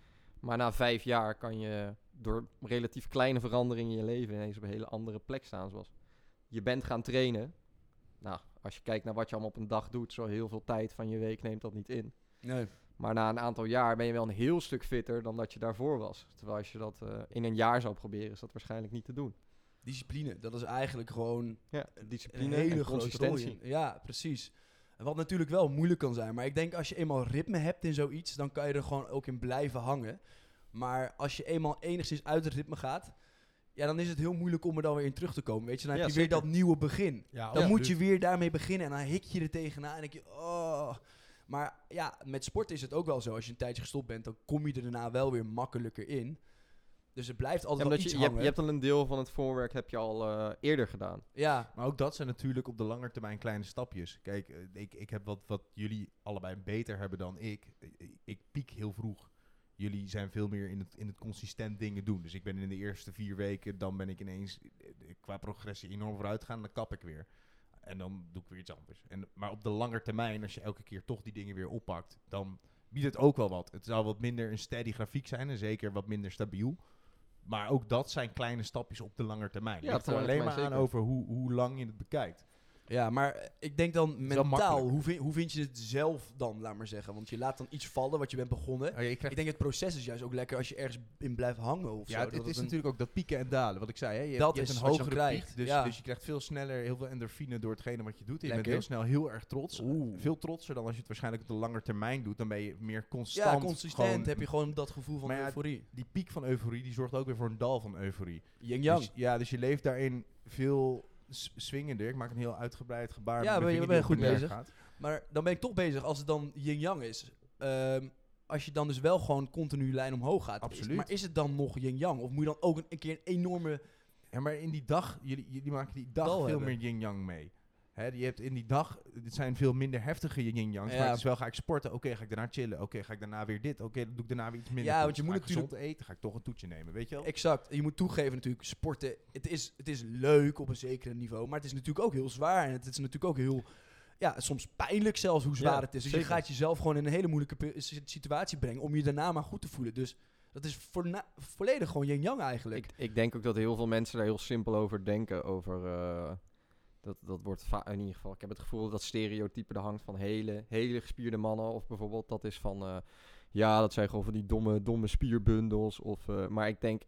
[SPEAKER 3] Maar na 5 jaar kan je door relatief kleine veranderingen in je leven ineens op een hele andere plek staan. Zoals je bent gaan trainen. Nou, als je kijkt naar wat je allemaal op een dag doet, zo heel veel tijd van je week neemt dat niet in.
[SPEAKER 2] Nee.
[SPEAKER 3] Maar na een aantal jaar ben je wel een heel stuk fitter dan dat je daarvoor was. Terwijl als je dat in een jaar zou proberen, is dat waarschijnlijk niet te doen.
[SPEAKER 2] Discipline, dat is eigenlijk gewoon
[SPEAKER 3] Ja,
[SPEAKER 2] een
[SPEAKER 3] discipline
[SPEAKER 2] hele
[SPEAKER 3] en
[SPEAKER 2] grote
[SPEAKER 3] consistentie.
[SPEAKER 2] rol in. Ja, precies. En wat natuurlijk wel moeilijk kan zijn. Maar ik denk als je eenmaal ritme hebt in zoiets, dan kan je er gewoon ook in blijven hangen. Maar als je eenmaal enigszins uit het ritme gaat, ja, dan is het heel moeilijk om er dan weer in terug te komen. Weet je, dan heb
[SPEAKER 3] Ja,
[SPEAKER 2] je weer
[SPEAKER 3] zeker.
[SPEAKER 2] dat nieuwe begin.
[SPEAKER 1] Ja,
[SPEAKER 2] Dan moet
[SPEAKER 1] dus-
[SPEAKER 2] je weer daarmee beginnen en dan hik je er tegenaan en denk je, oh. Maar ja, met sport is het ook wel zo. Als je een tijdje gestopt bent, dan kom je er daarna wel weer makkelijker in. Dus het blijft
[SPEAKER 3] Ja,
[SPEAKER 2] altijd wel
[SPEAKER 3] omdat
[SPEAKER 2] iets
[SPEAKER 3] je
[SPEAKER 2] hangen.
[SPEAKER 3] hebt al een deel van het voorwerk heb je al eerder gedaan.
[SPEAKER 2] Ja,
[SPEAKER 1] Maar ook dat zijn natuurlijk op de lange termijn kleine stapjes. Kijk, ik heb wat jullie allebei beter hebben dan ik. Ik piek heel vroeg. Jullie zijn veel meer in het consistent dingen doen. Dus ik ben in de eerste 4 weken, dan ben ik ineens qua progressie enorm vooruit gaan. Dan kap ik weer. En dan doe ik weer iets anders. Maar op de lange termijn, als je elke keer toch die dingen weer oppakt, dan biedt het ook wel wat. Het zou wat minder een steady grafiek zijn en zeker wat minder stabiel. Maar ook dat zijn kleine stapjes op de lange termijn.
[SPEAKER 3] Ja,
[SPEAKER 1] Het ligt
[SPEAKER 3] op
[SPEAKER 1] er
[SPEAKER 3] de
[SPEAKER 1] alleen
[SPEAKER 3] lange
[SPEAKER 1] maar aan
[SPEAKER 3] termijn
[SPEAKER 1] over hoe lang je het bekijkt.
[SPEAKER 2] ja, maar ik denk dan
[SPEAKER 1] is wel
[SPEAKER 2] mentaal,
[SPEAKER 1] makkelijk.
[SPEAKER 2] hoe vind je het zelf dan, laat maar zeggen? Want je laat dan iets vallen wat je bent begonnen.
[SPEAKER 1] Oh ja, je krijgt,
[SPEAKER 2] Ik denk het proces is juist ook lekker als je ergens in blijft hangen of
[SPEAKER 1] ja,
[SPEAKER 2] zo.
[SPEAKER 1] het
[SPEAKER 2] Dat
[SPEAKER 1] is
[SPEAKER 2] een-
[SPEAKER 1] natuurlijk ook dat pieken en dalen. Wat ik zei, hè? Je
[SPEAKER 2] Dat
[SPEAKER 1] hebt
[SPEAKER 2] is
[SPEAKER 1] een
[SPEAKER 2] wat je
[SPEAKER 1] hogere
[SPEAKER 2] dan
[SPEAKER 1] piek.
[SPEAKER 2] krijgt,
[SPEAKER 1] Dus,
[SPEAKER 2] ja.
[SPEAKER 1] dus je krijgt veel sneller heel veel endorfine door hetgene wat je doet. En je bent
[SPEAKER 2] Lekker.
[SPEAKER 1] heel snel heel erg trots.
[SPEAKER 2] Oeh.
[SPEAKER 1] Veel trotser dan als je het waarschijnlijk op de lange termijn doet. Dan ben je meer constant.
[SPEAKER 2] Ja, consistent
[SPEAKER 1] gewoon-
[SPEAKER 2] heb je gewoon dat gevoel van
[SPEAKER 1] Maar ja,
[SPEAKER 2] euforie.
[SPEAKER 1] Die piek van euforie, die zorgt ook weer voor een dal van euforie.
[SPEAKER 2] Yin-yang.
[SPEAKER 1] Dus, ja, dus je leeft daarin veel swingender. Ik maak een heel uitgebreid gebaar.
[SPEAKER 2] Ja,
[SPEAKER 1] met mijn
[SPEAKER 2] ben je
[SPEAKER 1] vinger die
[SPEAKER 2] goed
[SPEAKER 1] op en neer
[SPEAKER 2] bezig.
[SPEAKER 1] gaat.
[SPEAKER 2] Maar dan ben ik toch bezig als het dan yin-yang is. Als je dan dus wel gewoon continu lijn omhoog gaat.
[SPEAKER 1] Absoluut.
[SPEAKER 2] Maar is het dan nog yin-yang? Of moet je dan ook een keer een enorme...
[SPEAKER 1] Ja, maar in die dag, jullie maken die dag
[SPEAKER 2] Dal
[SPEAKER 1] veel
[SPEAKER 2] hebben.
[SPEAKER 1] meer yin-yang mee. Hè, je hebt in die dag, het zijn veel minder heftige yin-yangs,
[SPEAKER 2] Ja.
[SPEAKER 1] maar het is wel, ga ik sporten, oké, ga ik daarna chillen, oké, ga ik daarna weer dit, oké, dan doe ik daarna weer iets minder.
[SPEAKER 2] Ja,
[SPEAKER 1] goed.
[SPEAKER 2] want je
[SPEAKER 1] Ga
[SPEAKER 2] moet
[SPEAKER 1] ik gezond eten, ga ik toch een toetje nemen, weet je wel?
[SPEAKER 2] Exact. Je moet toegeven natuurlijk, sporten, het is leuk op een zeker niveau. Maar het is natuurlijk ook heel zwaar. En het is natuurlijk ook heel... Ja, soms pijnlijk zelfs hoe zwaar
[SPEAKER 1] Ja,
[SPEAKER 2] het is. Dus
[SPEAKER 1] zeker.
[SPEAKER 2] je gaat jezelf gewoon in een hele moeilijke situatie brengen om je daarna maar goed te voelen. Dus dat is volledig gewoon yin-yang eigenlijk.
[SPEAKER 3] Ik denk ook dat heel veel mensen daar heel simpel over denken. Dat wordt in ieder geval. Ik heb het gevoel dat stereotype er hangt van hele gespierde mannen. Of bijvoorbeeld dat is van. Ja, dat zijn gewoon van die domme spierbundels. Maar ik denk.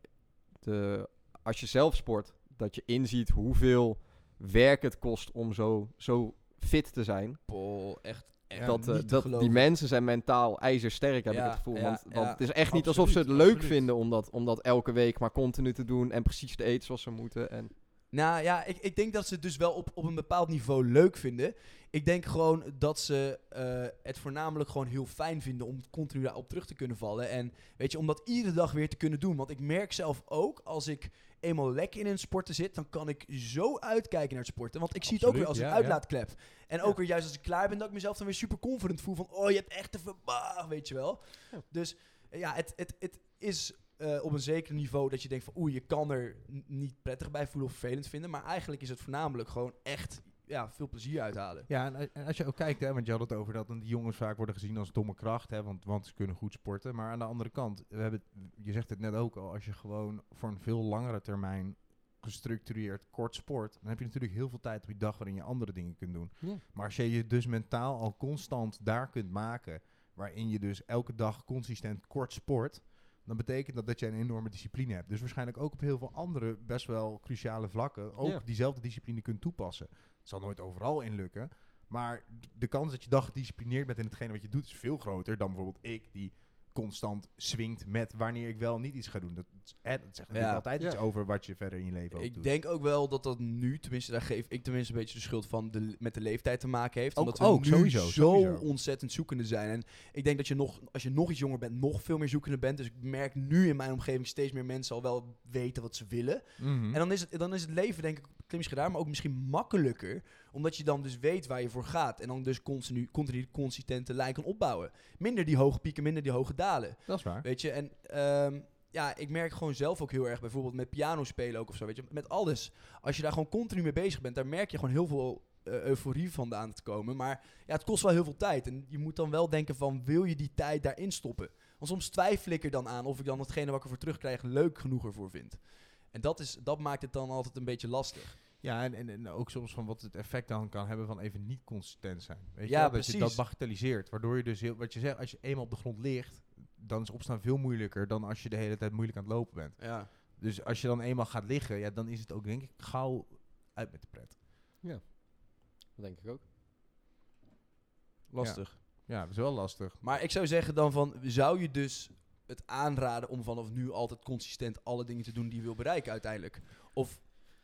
[SPEAKER 3] Als je zelf sport. Dat je inziet hoeveel werk het kost om zo fit te zijn.
[SPEAKER 2] Echt
[SPEAKER 1] Ja,
[SPEAKER 3] dat
[SPEAKER 2] niet te
[SPEAKER 3] dat
[SPEAKER 2] geloven.
[SPEAKER 3] die mensen zijn mentaal ijzersterk, heb ik
[SPEAKER 2] Ja,
[SPEAKER 3] het gevoel.
[SPEAKER 2] ja,
[SPEAKER 3] Want
[SPEAKER 2] ja.
[SPEAKER 3] het is echt niet
[SPEAKER 1] Absoluut,
[SPEAKER 3] alsof ze het leuk
[SPEAKER 1] absoluut.
[SPEAKER 3] vinden om dat elke week maar continu te doen. En precies te eten zoals ze moeten. En
[SPEAKER 2] Nou ja, ik denk dat ze het dus wel op een bepaald niveau leuk vinden. Ik denk gewoon dat ze het voornamelijk gewoon heel fijn vinden om continu daarop terug te kunnen vallen. En weet je, om dat iedere dag weer te kunnen doen. Want ik merk zelf ook, als ik eenmaal lekker in het sporten zit, dan kan ik zo uitkijken naar het sporten. Want ik zie het ook weer als
[SPEAKER 1] Absoluut,
[SPEAKER 2] een
[SPEAKER 1] ja,
[SPEAKER 2] uitlaatklep. En ook weer juist als ik klaar ben, dat ik mezelf dan weer super confident voel van, oh, je hebt echt even, weet je wel.
[SPEAKER 3] Ja.
[SPEAKER 2] Dus ja, het is op een zeker niveau dat je denkt van, oeh, je kan er niet prettig bij voelen of vervelend vinden. Maar eigenlijk is het voornamelijk gewoon echt veel plezier uithalen.
[SPEAKER 1] Ja, en als je ook kijkt, hè, want je had het over dat die jongens vaak worden gezien als domme kracht, hè, want ze kunnen goed sporten. Maar aan de andere kant, je zegt het net ook al, als je gewoon voor een veel langere termijn gestructureerd kort sport, dan heb je natuurlijk heel veel tijd op je dag waarin je andere dingen kunt doen.
[SPEAKER 3] Ja.
[SPEAKER 1] Maar als je je dus mentaal al constant daar kunt maken, waarin je dus elke dag consistent kort sport, dan betekent dat je een enorme discipline hebt. Dus waarschijnlijk ook op heel veel andere best wel cruciale vlakken ook diezelfde discipline kunt toepassen. Het zal nooit overal in lukken, maar de kans dat je dan gedisciplineerd bent in hetgene wat je doet is veel groter dan bijvoorbeeld ik, die constant swingt met wanneer ik wel niet iets ga doen. Dat zegt natuurlijk
[SPEAKER 2] Ja.
[SPEAKER 1] altijd
[SPEAKER 3] Ja.
[SPEAKER 1] iets over wat je verder in je leven ook
[SPEAKER 2] Ik
[SPEAKER 1] doet.
[SPEAKER 2] denk ook wel dat dat nu, tenminste daar geef ik tenminste een beetje de schuld van met de leeftijd te maken heeft.
[SPEAKER 1] Ook-
[SPEAKER 2] Omdat
[SPEAKER 1] ook,
[SPEAKER 2] we nu
[SPEAKER 1] sowieso.
[SPEAKER 2] ontzettend zoekende zijn. En ik denk dat je als je nog iets jonger bent, nog veel meer zoekende bent. Dus ik merk nu in mijn omgeving steeds meer mensen al wel weten wat ze willen.
[SPEAKER 1] Mhm.
[SPEAKER 2] En dan is het leven denk ik klimsche gedaan, maar ook misschien makkelijker. Omdat je dan dus weet waar je voor gaat. En dan dus continu consistente lijn kan opbouwen. Minder die hoge pieken, minder die hoge dalen.
[SPEAKER 1] Dat is waar.
[SPEAKER 2] Weet je, en ik merk gewoon zelf ook heel erg, bijvoorbeeld met piano spelen ook of zo, weet je, met alles. Als je daar gewoon continu mee bezig bent, daar merk je gewoon heel veel euforie vandaan te komen. Maar ja, het kost wel heel veel tijd. En je moet dan wel denken van, wil je die tijd daarin stoppen? Want soms twijfel ik er dan aan of ik dan hetgene wat ik ervoor terugkrijg leuk genoeg ervoor vind. En dat maakt het dan altijd een beetje lastig.
[SPEAKER 1] Ja, en ook soms van wat het effect dan kan hebben van even niet consistent zijn. Weet
[SPEAKER 2] Ja,
[SPEAKER 1] je wel? Dat
[SPEAKER 2] precies.
[SPEAKER 1] je dat bagatelliseert. Waardoor je dus, wat je zegt, als je eenmaal op de grond ligt, dan is opstaan veel moeilijker dan als je de hele tijd moeilijk aan het lopen bent.
[SPEAKER 2] Ja.
[SPEAKER 1] Dus als je dan eenmaal gaat liggen, ja, dan is het ook denk ik gauw uit met de pret.
[SPEAKER 3] Dat denk ik ook.
[SPEAKER 2] Lastig.
[SPEAKER 1] Ja, dat is wel lastig.
[SPEAKER 2] Maar ik zou zeggen dan van, zou je dus het aanraden om vanaf nu altijd consistent alle dingen te doen die je wil bereiken uiteindelijk? Of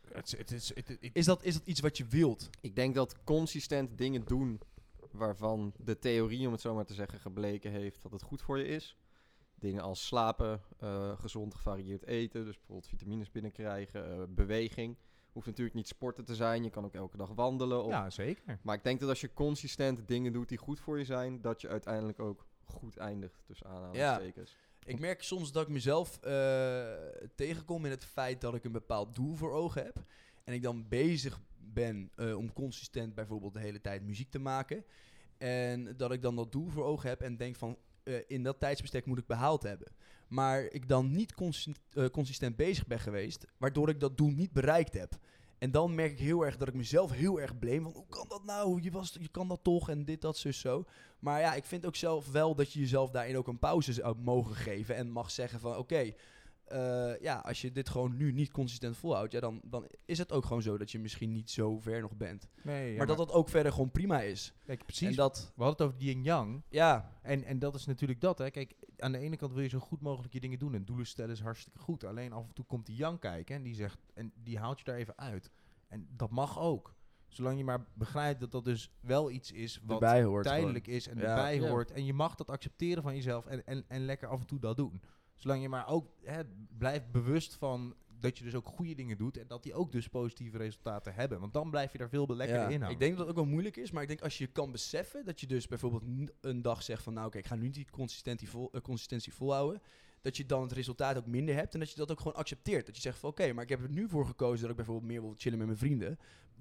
[SPEAKER 2] is dat iets wat je wilt?
[SPEAKER 3] Ik denk dat consistent dingen doen waarvan de theorie, om het zo maar te zeggen, gebleken heeft dat het goed voor je is. Dingen als slapen, gezond gevarieerd eten, dus bijvoorbeeld vitamines binnenkrijgen, beweging. Hoeft natuurlijk niet sporten te zijn, je kan ook elke dag wandelen.
[SPEAKER 1] Ja, zeker.
[SPEAKER 3] Maar ik denk dat als je consistent dingen doet die goed voor je zijn, dat je uiteindelijk ook goed eindigt, tussen aanhalingstekens.
[SPEAKER 2] Ik merk soms dat ik mezelf tegenkom in het feit dat ik een bepaald doel voor ogen heb. En ik dan bezig ben om consistent bijvoorbeeld de hele tijd muziek te maken. En dat ik dan dat doel voor ogen heb en denk van in dat tijdsbestek moet ik behaald hebben. Maar ik dan niet consistent bezig ben geweest, waardoor ik dat doel niet bereikt heb. En dan merk ik heel erg dat ik mezelf heel erg blame. Van, hoe kan dat nou? Je kan dat toch en dit, dat, zus, zo. Maar ja, ik vind ook zelf wel dat je jezelf daarin ook een pauze zou mogen geven. En mag zeggen van, oké, als je dit gewoon nu niet consistent volhoudt, ja, dan is het ook gewoon zo dat je misschien niet zo ver nog bent.
[SPEAKER 1] Nee, ja,
[SPEAKER 2] maar dat ook verder gewoon prima is.
[SPEAKER 1] Kijk, precies.
[SPEAKER 2] En dat,
[SPEAKER 1] We hadden het over die yin-yang.
[SPEAKER 2] ja,
[SPEAKER 1] En dat is natuurlijk dat, hè. Kijk, aan de ene kant wil je zo goed mogelijk je dingen doen. En doelen stellen is hartstikke goed. Alleen af en toe komt die yang kijken en die zegt, en die haalt je daar even uit. En dat mag ook. Zolang je maar begrijpt dat dat dus wel iets is wat
[SPEAKER 2] erbij hoort.
[SPEAKER 1] tijdelijk is en
[SPEAKER 2] Ja.
[SPEAKER 1] erbij
[SPEAKER 3] Ja.
[SPEAKER 1] hoort. En je mag dat accepteren van jezelf en lekker af en toe dat doen. Zolang je maar ook blijft bewust van dat je dus ook goede dingen doet en dat die ook dus positieve resultaten hebben. Want dan blijf je daar veel lekkerder in hangen.
[SPEAKER 2] Ik denk dat het ook wel moeilijk is, maar ik denk als je kan beseffen dat je dus bijvoorbeeld een dag zegt van nou oké, ik ga nu die consistentie volhouden, dat je dan het resultaat ook minder hebt en dat je dat ook gewoon accepteert. Dat je zegt van oké, maar ik heb er nu voor gekozen dat ik bijvoorbeeld meer wil chillen met mijn vrienden.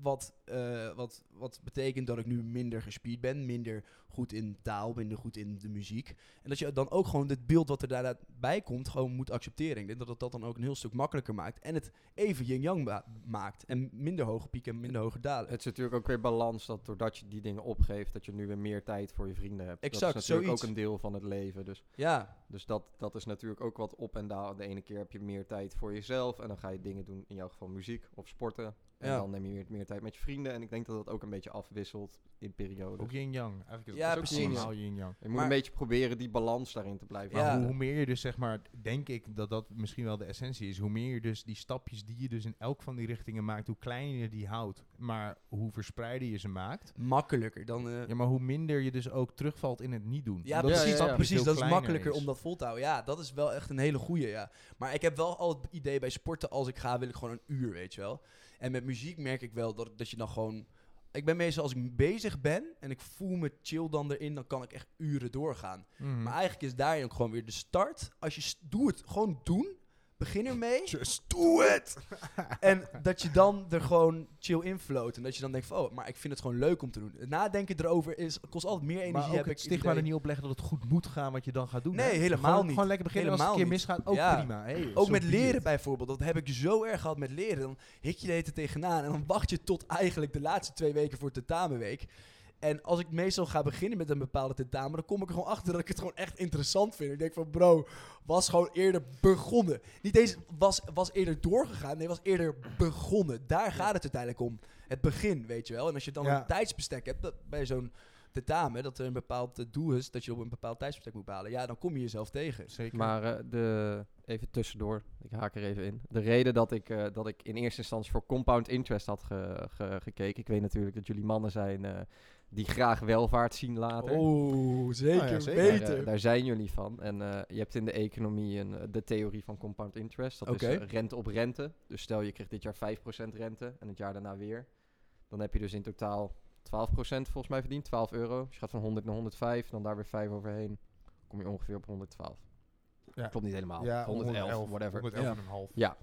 [SPEAKER 2] Wat betekent dat ik nu minder gespierd ben, minder goed in taal, minder goed in de muziek. En dat je dan ook gewoon het beeld wat er daarbij komt gewoon moet accepteren. Ik denk dat dat dan ook een heel stuk makkelijker maakt. En het even yin-yang maakt. En minder hoge pieken en minder hoge dalen.
[SPEAKER 3] Het is natuurlijk ook weer balans dat doordat je die dingen opgeeft, dat je nu weer meer tijd voor je vrienden hebt.
[SPEAKER 2] Exact,
[SPEAKER 3] dat is natuurlijk
[SPEAKER 2] zoiets.
[SPEAKER 3] ook een deel van het leven. Dus dat is natuurlijk ook wat op en dalen. De ene keer heb je meer tijd voor jezelf en dan ga je dingen doen, in jouw geval muziek of sporten. En
[SPEAKER 2] Ja.
[SPEAKER 3] dan neem je weer meer tijd met je vrienden. En ik denk dat dat ook een beetje afwisselt in periodes.
[SPEAKER 1] Ook yin-yang. Eigenlijk is
[SPEAKER 2] Ja,
[SPEAKER 1] het ook
[SPEAKER 2] precies.
[SPEAKER 1] allemaal yin-yang.
[SPEAKER 3] Je moet
[SPEAKER 2] Maar-
[SPEAKER 3] een beetje proberen die balans daarin te blijven
[SPEAKER 2] Ja.
[SPEAKER 1] Maar
[SPEAKER 3] houden.
[SPEAKER 1] hoe meer je dus zeg maar, denk ik dat dat misschien wel de essentie is. Hoe meer je dus die stapjes die je dus in elk van die richtingen maakt, hoe kleiner je die houdt, maar hoe verspreider je ze maakt.
[SPEAKER 2] Makkelijker dan...
[SPEAKER 1] Ja, maar hoe minder je dus ook terugvalt in het niet doen.
[SPEAKER 2] Ja,
[SPEAKER 1] Omdat
[SPEAKER 2] precies,
[SPEAKER 1] die stapjes
[SPEAKER 2] precies.
[SPEAKER 1] veel
[SPEAKER 2] Dat is
[SPEAKER 1] kleiner
[SPEAKER 2] makkelijker
[SPEAKER 1] is.
[SPEAKER 2] om dat vol te houden. Ja, dat is wel echt een hele goeie, ja. Maar ik heb wel al het idee bij sporten, als ik ga, wil ik gewoon een uur, weet je wel. En met muziek merk ik wel dat je dan gewoon... Ik ben meestal, als ik bezig ben en ik voel me chill dan erin, dan kan ik echt uren doorgaan.
[SPEAKER 1] Mhm.
[SPEAKER 2] Maar eigenlijk is daarin ook gewoon weer de start. Als je doe het, gewoon doen. Begin ermee.
[SPEAKER 1] Just do it!
[SPEAKER 2] En dat je dan er gewoon chill in float. En dat je dan denkt van, oh, maar ik vind het gewoon leuk om te doen. Het nadenken erover kost altijd meer energie.
[SPEAKER 1] Maar ook
[SPEAKER 2] heb
[SPEAKER 1] het
[SPEAKER 2] ik
[SPEAKER 1] stigma
[SPEAKER 2] idee.
[SPEAKER 1] er niet op leggen dat het goed moet gaan wat je dan gaat doen.
[SPEAKER 2] Nee,
[SPEAKER 1] hè?
[SPEAKER 2] helemaal
[SPEAKER 1] gewoon,
[SPEAKER 2] niet.
[SPEAKER 1] Gewoon lekker beginnen als het een
[SPEAKER 2] Helemaal
[SPEAKER 1] keer
[SPEAKER 2] niet.
[SPEAKER 1] misgaat. Ook
[SPEAKER 2] Ja.
[SPEAKER 1] prima. Hey,
[SPEAKER 2] Ook
[SPEAKER 1] so
[SPEAKER 2] met
[SPEAKER 1] be
[SPEAKER 2] leren
[SPEAKER 1] it.
[SPEAKER 2] bijvoorbeeld. Dat heb ik zo erg gehad met leren. Dan hik je de hele tijd tegenaan. En dan wacht je tot eigenlijk de laatste 2 weken voor tentamenweek. En als ik meestal ga beginnen met een bepaalde tentamen, dan kom ik er gewoon achter dat ik het gewoon echt interessant vind. Ik denk van, bro, was gewoon eerder begonnen. Niet eens was eerder doorgegaan, nee, was eerder begonnen. Daar gaat het uiteindelijk om. Het begin, weet je wel. En als je dan
[SPEAKER 1] Ja.
[SPEAKER 2] een tijdsbestek hebt bij zo'n tentamen, dat er een bepaald doel is, dat je op een bepaald tijdsbestek moet behalen, ja, dan kom je jezelf tegen.
[SPEAKER 1] Zeker.
[SPEAKER 3] Maar even tussendoor, ik haak er even in. De reden dat ik in eerste instantie voor compound interest had gekeken. Ik weet natuurlijk dat jullie mannen zijn die graag welvaart zien later.
[SPEAKER 2] Oh, zeker,
[SPEAKER 1] Oh ja, zeker.
[SPEAKER 2] weten.
[SPEAKER 3] Daar zijn jullie van. En je hebt in de economie de theorie van compound interest. Dat
[SPEAKER 2] Oké.
[SPEAKER 3] is rente op rente. Dus stel je krijgt dit jaar 5% rente en het jaar daarna weer. Dan heb je dus in totaal 12% volgens mij verdiend, €12. Dus je gaat van 100 naar 105, dan daar weer 5 overheen. Kom je ongeveer op 112.
[SPEAKER 1] Ja.
[SPEAKER 3] Klopt niet helemaal.
[SPEAKER 1] Ja,
[SPEAKER 3] 111, whatever.
[SPEAKER 1] 111,5.
[SPEAKER 3] Ja.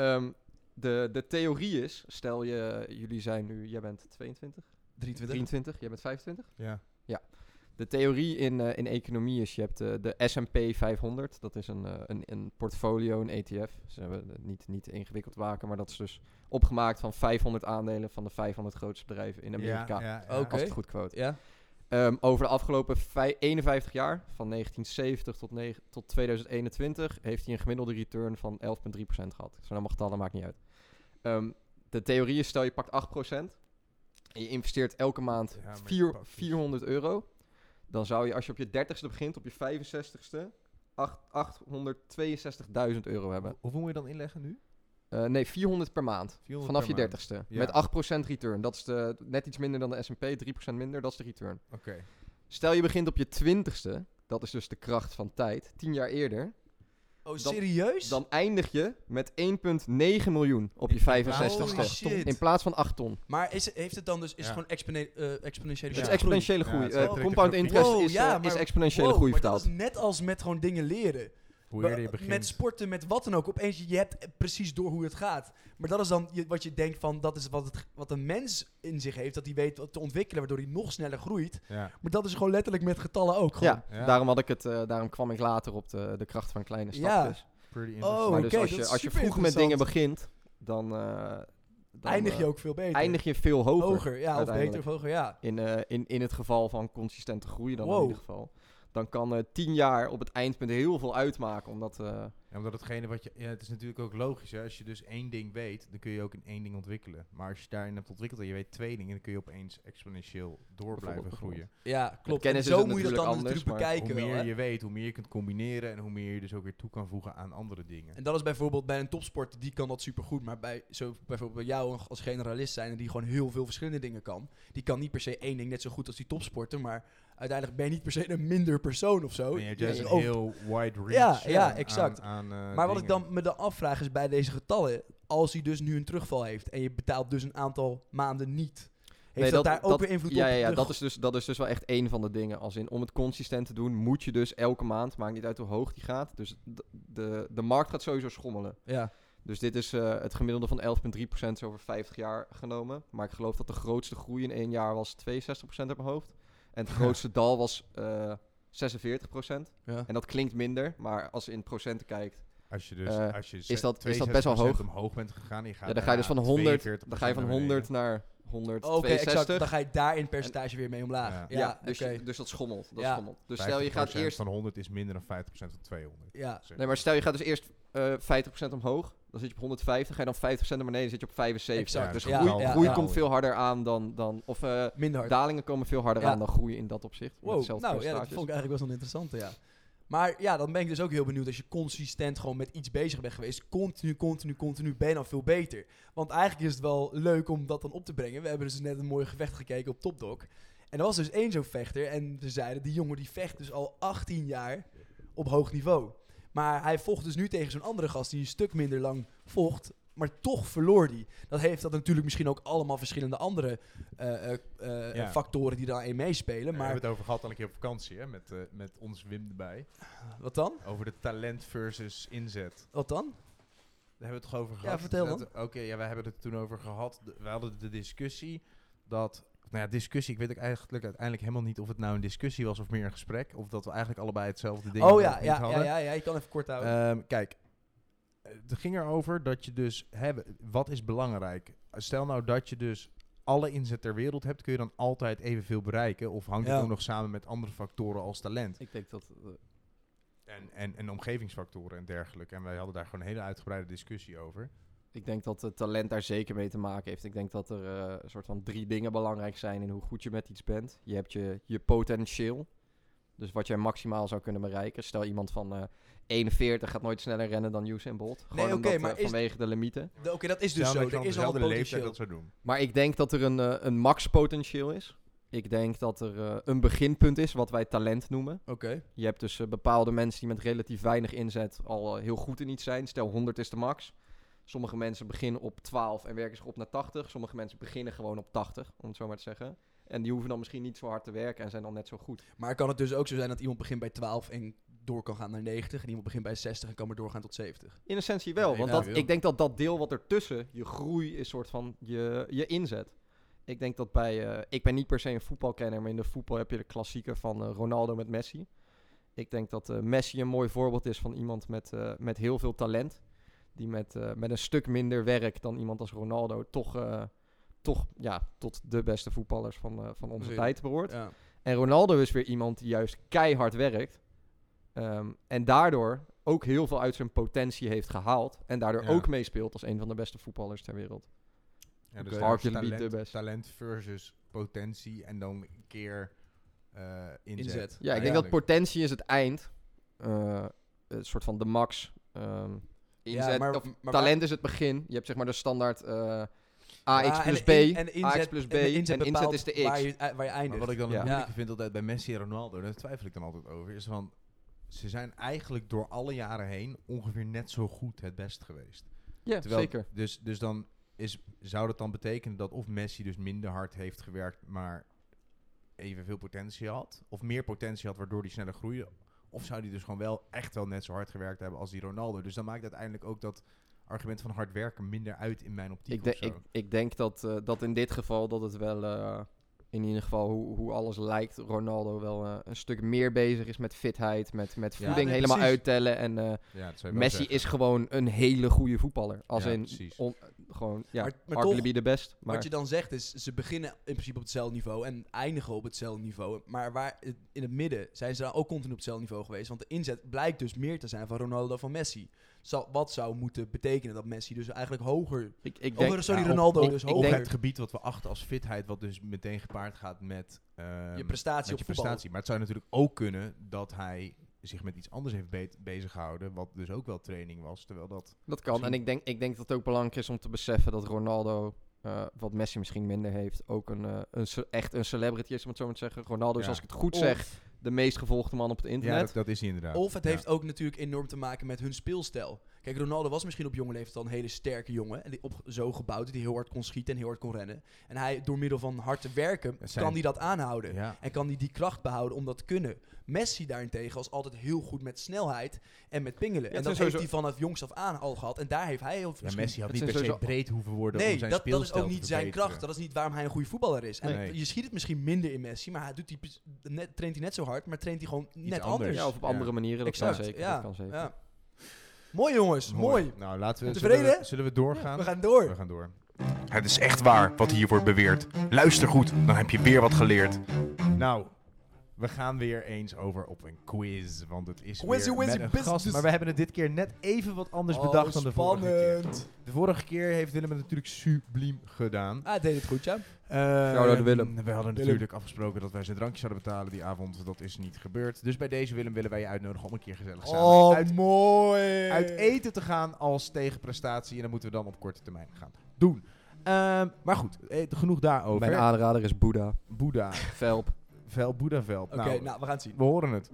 [SPEAKER 3] De theorie is, stel jullie zijn nu, jij bent 22,
[SPEAKER 2] 23.
[SPEAKER 3] 23, jij bent 25.
[SPEAKER 1] Ja.
[SPEAKER 3] De theorie in economie is, je hebt de S&P 500. Dat is een portfolio, een ETF. Ze hebben het niet ingewikkeld maken, maar dat is dus opgemaakt van 500 aandelen van de 500 grootste bedrijven in Amerika.
[SPEAKER 2] Oké.
[SPEAKER 3] Als ik het goed quote.
[SPEAKER 2] Ja.
[SPEAKER 3] Over de afgelopen 51 jaar, van 1970 tot 2021, heeft hij een gemiddelde return van 11,3% gehad. Zo allemaal getallen, maakt niet uit. De theorie is, stel je pakt 8% en je investeert elke maand
[SPEAKER 1] Ja, maar
[SPEAKER 3] €400. Dan zou je, als je op je 30ste begint, op je 65ste, €862.000 hebben.
[SPEAKER 1] Hoeveel moet je dan inleggen nu?
[SPEAKER 3] Nee, 400 per maand.
[SPEAKER 1] 400
[SPEAKER 3] Vanaf je
[SPEAKER 1] per maand.
[SPEAKER 3] 30ste.
[SPEAKER 1] Ja.
[SPEAKER 3] Met 8% return. Dat is net iets minder dan de S&P, 3% minder, dat is de return.
[SPEAKER 1] Oké.
[SPEAKER 3] Stel je begint op je 20ste, dat is dus de kracht van tijd, 10 jaar eerder.
[SPEAKER 2] Oh, serieus?
[SPEAKER 3] Dan eindig je met 1,9 miljoen op je 65ste.
[SPEAKER 2] Holy shit.
[SPEAKER 3] In plaats van 8 ton.
[SPEAKER 2] Maar heeft het dan dus
[SPEAKER 1] Ja.
[SPEAKER 2] gewoon exponentiële
[SPEAKER 3] Het is
[SPEAKER 1] Ja.
[SPEAKER 3] exponentiële
[SPEAKER 1] Ja,
[SPEAKER 3] groei.
[SPEAKER 1] het is letterlijk
[SPEAKER 3] Compound
[SPEAKER 1] een
[SPEAKER 3] interest
[SPEAKER 2] Wow,
[SPEAKER 3] is,
[SPEAKER 2] ja,
[SPEAKER 3] is
[SPEAKER 2] maar-
[SPEAKER 3] exponentiële
[SPEAKER 2] Wow,
[SPEAKER 3] groei
[SPEAKER 2] maar dat
[SPEAKER 3] vertaald.
[SPEAKER 2] is net als met gewoon dingen leren.
[SPEAKER 1] Hoe eerder je begint.
[SPEAKER 2] Met sporten, met wat dan ook. Opeens, je hebt precies door hoe het gaat. Maar dat is dan wat je denkt van, dat is wat een mens in zich heeft. Dat hij weet wat te ontwikkelen, waardoor hij nog sneller groeit.
[SPEAKER 1] Ja.
[SPEAKER 2] Maar dat is gewoon letterlijk met getallen ook. Gewoon.
[SPEAKER 3] Ja,
[SPEAKER 1] Ja.
[SPEAKER 3] daarom kwam ik later op de kracht van kleine
[SPEAKER 2] Ja.
[SPEAKER 3] stapjes.
[SPEAKER 1] Pretty
[SPEAKER 2] Oh,
[SPEAKER 1] interesting.
[SPEAKER 3] Maar
[SPEAKER 2] oké,
[SPEAKER 3] dus
[SPEAKER 2] dat is
[SPEAKER 3] als je
[SPEAKER 2] super
[SPEAKER 3] vroeg met dingen
[SPEAKER 2] interessant.
[SPEAKER 3] begint, dan
[SPEAKER 2] Eindig je ook veel beter.
[SPEAKER 3] eindig je veel hoger.
[SPEAKER 2] hoger, ja, of
[SPEAKER 3] uiteindelijk.
[SPEAKER 2] beter of hoger, ja.
[SPEAKER 3] In het geval van consistente groei dan in
[SPEAKER 2] Wow.
[SPEAKER 3] ieder geval. Dan kan 10 jaar op het eindpunt heel veel uitmaken. Omdat,
[SPEAKER 1] Ja, omdat hetgene wat je... Ja, het is natuurlijk ook logisch, hè. Als je dus één ding weet, dan kun je ook in één ding ontwikkelen. Maar als je daarin hebt ontwikkeld en je weet 2 dingen, dan kun je opeens exponentieel door blijven
[SPEAKER 3] Bijvoorbeeld.
[SPEAKER 1] groeien.
[SPEAKER 2] Ja, klopt.
[SPEAKER 3] kennis
[SPEAKER 2] En
[SPEAKER 3] is
[SPEAKER 2] zo
[SPEAKER 3] het
[SPEAKER 2] moet je dat dan
[SPEAKER 3] natuurlijk
[SPEAKER 2] natuurlijk
[SPEAKER 3] anders, maar
[SPEAKER 2] bekijken
[SPEAKER 1] Hoe
[SPEAKER 2] wel,
[SPEAKER 1] meer
[SPEAKER 2] hè?
[SPEAKER 1] je weet, hoe meer je kunt combineren en hoe meer je dus ook weer toe kan voegen aan andere dingen.
[SPEAKER 2] En dat is bijvoorbeeld bij een topsporter, die kan dat supergoed. Maar bijvoorbeeld bij jou als generalist zijn en die gewoon heel veel verschillende dingen kan. Die kan niet per se één ding net zo goed als die topsporter, maar uiteindelijk ben je niet per se een minder persoon of zo.
[SPEAKER 1] En je hebt
[SPEAKER 2] Je
[SPEAKER 1] juist
[SPEAKER 2] hebt
[SPEAKER 1] een
[SPEAKER 2] ook-
[SPEAKER 1] heel wide range
[SPEAKER 2] Ja, exact.
[SPEAKER 1] aan
[SPEAKER 2] Maar wat
[SPEAKER 1] dingen.
[SPEAKER 2] ik dan me dan afvraag is bij deze getallen, als hij dus nu een terugval heeft en je betaalt dus een aantal maden niet, heeft dat daar ook weer invloed op?
[SPEAKER 3] Ja,
[SPEAKER 2] de
[SPEAKER 3] dat is dus wel echt één van de dingen. Als in, om het consistent te doen, moet je dus elke maand, maakt niet uit hoe hoog die gaat. Dus de markt gaat sowieso schommelen.
[SPEAKER 2] Ja.
[SPEAKER 3] Dus dit is het gemiddelde van 11,3% over 50 jaar genomen. Maar ik geloof dat de grootste groei in 1 jaar was 62% op mijn hoofd. En het grootste dal was 46%.
[SPEAKER 2] Ja.
[SPEAKER 3] En dat klinkt minder, maar als je in procenten kijkt,
[SPEAKER 1] Als je dus als je
[SPEAKER 3] is dat best wel hoog.
[SPEAKER 1] omhoog bent gegaan en je gaat
[SPEAKER 3] ja, dan ga je dus van 100,
[SPEAKER 1] 42%
[SPEAKER 3] dan ga je van 100 naar
[SPEAKER 2] Oké,
[SPEAKER 3] 162.
[SPEAKER 2] exact. Dan ga je daar in percentage weer mee omlaag.
[SPEAKER 1] Ja.
[SPEAKER 2] Ja,
[SPEAKER 3] dus,
[SPEAKER 2] oké.
[SPEAKER 3] dus dat schommelt. Dat
[SPEAKER 2] Ja.
[SPEAKER 3] schommelt. Dus stel je gaat
[SPEAKER 1] 50%
[SPEAKER 3] eerst...
[SPEAKER 1] van 100 is minder dan 50% van 200.
[SPEAKER 2] Ja.
[SPEAKER 1] Zeg.
[SPEAKER 3] Nee, maar stel je gaat dus eerst 50% omhoog. Dan zit je op 150. Ga je dan 50% naar beneden, zit je op 75.
[SPEAKER 2] Exact.
[SPEAKER 3] Dus
[SPEAKER 2] Ja,
[SPEAKER 3] groei,
[SPEAKER 2] ja,
[SPEAKER 3] groei
[SPEAKER 2] ja.
[SPEAKER 3] komt veel harder aan dan of
[SPEAKER 2] Minder hard.
[SPEAKER 3] dalingen komen veel harder
[SPEAKER 2] Ja.
[SPEAKER 3] aan dan groei in dat opzicht. Met
[SPEAKER 2] Wow,
[SPEAKER 3] hetzelfde
[SPEAKER 2] nou ja, dat
[SPEAKER 3] percentages.
[SPEAKER 2] vond ik eigenlijk best wel interessant, ja. Maar ja, dan ben ik dus ook heel benieuwd als je consistent gewoon met iets bezig bent geweest. Continu, ben je dan veel beter. Want eigenlijk is het wel leuk om dat dan op te brengen. We hebben dus net een mooi gevecht gekeken op Top Dog. En er was dus één zo'n vechter en ze zeiden, die jongen die vecht dus al 18 jaar op hoog niveau. Maar hij vocht dus nu tegen zo'n andere gast die een stuk minder lang vocht. Maar toch verloor hij. Dat heeft dat natuurlijk misschien ook allemaal verschillende andere
[SPEAKER 1] Ja.
[SPEAKER 2] factoren die daarin meespelen.
[SPEAKER 1] We
[SPEAKER 2] Maar
[SPEAKER 1] hebben het over gehad al een keer op vakantie, hè, met ons Wim erbij.
[SPEAKER 2] wat dan?
[SPEAKER 1] Over de talent versus inzet.
[SPEAKER 2] Wat dan?
[SPEAKER 1] Daar hebben we het toch over gehad?
[SPEAKER 2] vertel dan.
[SPEAKER 1] Oké, ja, we hebben het toen over gehad. We hadden de discussie dat... Nou ja, discussie. Ik weet ook eigenlijk uiteindelijk helemaal niet of het nou een discussie was of meer een gesprek. Of dat we eigenlijk allebei hetzelfde ding
[SPEAKER 2] Oh ja,
[SPEAKER 1] hadden.
[SPEAKER 2] ja, je kan even kort houden.
[SPEAKER 1] Kijk, het ging erover dat je dus... wat is belangrijk? Stel nou dat je dus alle inzet ter wereld hebt, kun je dan altijd evenveel bereiken? Of hangt
[SPEAKER 2] Ja.
[SPEAKER 1] het ook nog samen met andere factoren als talent?
[SPEAKER 3] Ik denk dat...
[SPEAKER 1] En omgevingsfactoren en dergelijke. En wij hadden daar gewoon een hele uitgebreide discussie over.
[SPEAKER 3] Ik denk dat het talent daar zeker mee te maken heeft. Ik denk dat er een soort van 3 dingen belangrijk zijn in hoe goed je met iets bent. Je hebt je potentieel. Dus wat jij maximaal zou kunnen bereiken. Stel iemand van 41 gaat nooit sneller rennen dan Usain Bolt. Gewoon
[SPEAKER 2] Nee, oké,
[SPEAKER 3] omdat,
[SPEAKER 2] maar is-
[SPEAKER 3] vanwege de limieten.
[SPEAKER 2] Oké, dat is dus
[SPEAKER 1] Stel
[SPEAKER 2] zo.
[SPEAKER 1] dat je
[SPEAKER 2] Er
[SPEAKER 1] op
[SPEAKER 2] is al een
[SPEAKER 1] dezelfde leeftijd
[SPEAKER 2] potentieel.
[SPEAKER 1] dat zou doen.
[SPEAKER 3] Maar ik denk dat er een max potentieel is. Ik denk dat er een beginpunt is, wat wij talent noemen.
[SPEAKER 2] Oké.
[SPEAKER 3] Je hebt dus bepaalde mensen die met relatief weinig inzet al heel goed in iets zijn. Stel 100 is de max. Sommige mensen beginnen op 12 en werken zich op naar 80. Sommige mensen beginnen gewoon op 80, om het zo maar te zeggen. En die hoeven dan misschien niet zo hard te werken en zijn dan net zo goed.
[SPEAKER 2] Maar kan het dus ook zo zijn dat iemand begint bij 12 en door kan gaan naar 90... en iemand begint bij 60 en kan maar doorgaan tot 70?
[SPEAKER 3] In essentie wel,
[SPEAKER 1] Nee,
[SPEAKER 3] want
[SPEAKER 1] ja,
[SPEAKER 3] dat,
[SPEAKER 1] wil.
[SPEAKER 3] ik denk dat dat deel wat ertussen, je groei, is soort van je inzet. Ik denk dat ik ben niet per se een voetbalkenner, maar in de voetbal heb je de klassieker van Ronaldo met Messi. Ik denk dat Messi een mooi voorbeeld is van iemand met heel veel talent. Die met een stuk minder werk dan iemand als Ronaldo toch tot de beste voetballers van onze tijd behoort.
[SPEAKER 2] Ja.
[SPEAKER 3] En Ronaldo is weer iemand die juist keihard werkt. En daardoor ook heel veel uit zijn potentie heeft gehaald. En daardoor ook meespeelt als een van de beste voetballers ter wereld.
[SPEAKER 1] Ja, dus
[SPEAKER 3] Arguably de beste.
[SPEAKER 1] Talent versus potentie en dan een keer inzet.
[SPEAKER 3] Ja, ik denk dat potentie is het eind. Een soort van de max. Inzet,
[SPEAKER 2] maar
[SPEAKER 3] talent is het begin. Je hebt zeg maar de standaard AX plus B. AX plus B en inzet is de X.
[SPEAKER 2] Waar je eindigt.
[SPEAKER 1] Maar wat ik dan het moeilijke vind altijd bij Messi en Ronaldo, daar twijfel ik dan altijd over, is van, ze zijn eigenlijk door alle jaren heen ongeveer net zo goed het best geweest.
[SPEAKER 3] Ja, zeker.
[SPEAKER 1] Dus dan zou dat dan betekenen dat of Messi dus minder hard heeft gewerkt, maar evenveel potentie had, of meer potentie had waardoor hij sneller groeide, of zou hij dus gewoon wel echt wel net zo hard gewerkt hebben als die Ronaldo. Dus dan maakt uiteindelijk ook dat argument van hard werken minder uit in mijn optiek.
[SPEAKER 3] Ik denk dat in dit geval dat het wel, in ieder geval hoe alles lijkt, Ronaldo wel een stuk meer bezig is met fitheid, met voeding helemaal
[SPEAKER 2] precies.
[SPEAKER 3] uittellen. En Messi is gewoon een hele goede voetballer. Als
[SPEAKER 2] maar
[SPEAKER 3] arguably de best. Maar
[SPEAKER 2] wat je dan zegt is, ze beginnen in principe op hetzelfde niveau en eindigen op hetzelfde niveau. Maar in het midden zijn ze dan ook continu op hetzelfde niveau geweest. Want de inzet blijkt dus meer te zijn van Ronaldo dan van Messi. Wat zou moeten betekenen dat Messi dus eigenlijk hoger... Ronaldo dus hoger...
[SPEAKER 1] Op het gebied wat we achten als fitheid, wat dus meteen gepaard gaat met
[SPEAKER 2] je prestatie op voetbal.
[SPEAKER 1] Maar het zou natuurlijk ook kunnen dat hij zich met iets anders heeft bezig gehouden, wat dus ook wel training was, terwijl dat
[SPEAKER 3] kan. En ik denk dat het ook belangrijk is om te beseffen dat Ronaldo, wat Messi misschien minder heeft, ook echt een celebrity is, om het zo maar te zeggen. Ronaldo is, als ik het goed zeg, de meest gevolgde man op het internet.
[SPEAKER 1] Ja, dat is hij inderdaad.
[SPEAKER 2] Of het heeft ook natuurlijk enorm te maken met hun speelstijl. Kijk, Ronaldo was misschien op jonge leeftijd al een hele sterke jongen. En die zo gebouwd, die heel hard kon schieten en heel hard kon rennen. En hij, door middel van hard te werken, kan hij dat aanhouden. Ja. En kan hij die kracht behouden om dat te kunnen. Messi daarentegen was altijd heel goed met snelheid en met pingelen. En dat heeft hij vanaf jongs af aan al gehad. En daar heeft hij heel veel...
[SPEAKER 1] Ja, Messi had niet per se breed hoeven worden om zijn speelstijl
[SPEAKER 2] dat is ook niet zijn kracht. Dat is niet waarom hij een goede voetballer is. En je schiet het misschien minder in Messi, maar traint hij net zo hard, maar traint hij gewoon net anders.
[SPEAKER 3] Ja, of op andere manieren. Dat kan zeker.
[SPEAKER 2] Ja.
[SPEAKER 3] Dat kan zeker.
[SPEAKER 2] Ja. Mooi jongens, mooi.
[SPEAKER 1] Nou, laten we...
[SPEAKER 2] Tevreden?
[SPEAKER 1] Zullen we doorgaan?
[SPEAKER 2] Ja, we gaan door.
[SPEAKER 1] We gaan door.
[SPEAKER 4] Het is echt waar wat hier wordt beweerd. Luister goed, dan heb je weer wat geleerd.
[SPEAKER 1] Nou, we gaan weer eens over op een quiz, want het is
[SPEAKER 2] Quizzy,
[SPEAKER 1] weer met een
[SPEAKER 2] business.
[SPEAKER 1] gast. Maar we hebben het dit keer net even wat anders bedacht dan de vorige keer. De vorige keer heeft Willem het natuurlijk subliem gedaan.
[SPEAKER 2] Hij deed het goed, ja.
[SPEAKER 3] Willem.
[SPEAKER 1] We hadden natuurlijk afgesproken dat wij zijn drankjes zouden betalen die avond. Dat is niet gebeurd. Dus bij deze Willem willen wij je uitnodigen om een keer gezellig samen
[SPEAKER 2] mooi.
[SPEAKER 1] uit eten te gaan als tegenprestatie. En dan moeten we dan op korte termijn gaan doen. Maar goed, genoeg daarover.
[SPEAKER 3] Mijn aanrader is Boeddha.
[SPEAKER 1] Boeddha.
[SPEAKER 3] Velp.
[SPEAKER 1] Boeddha Velp.
[SPEAKER 2] Oké, nou, we gaan het zien.
[SPEAKER 1] We horen het.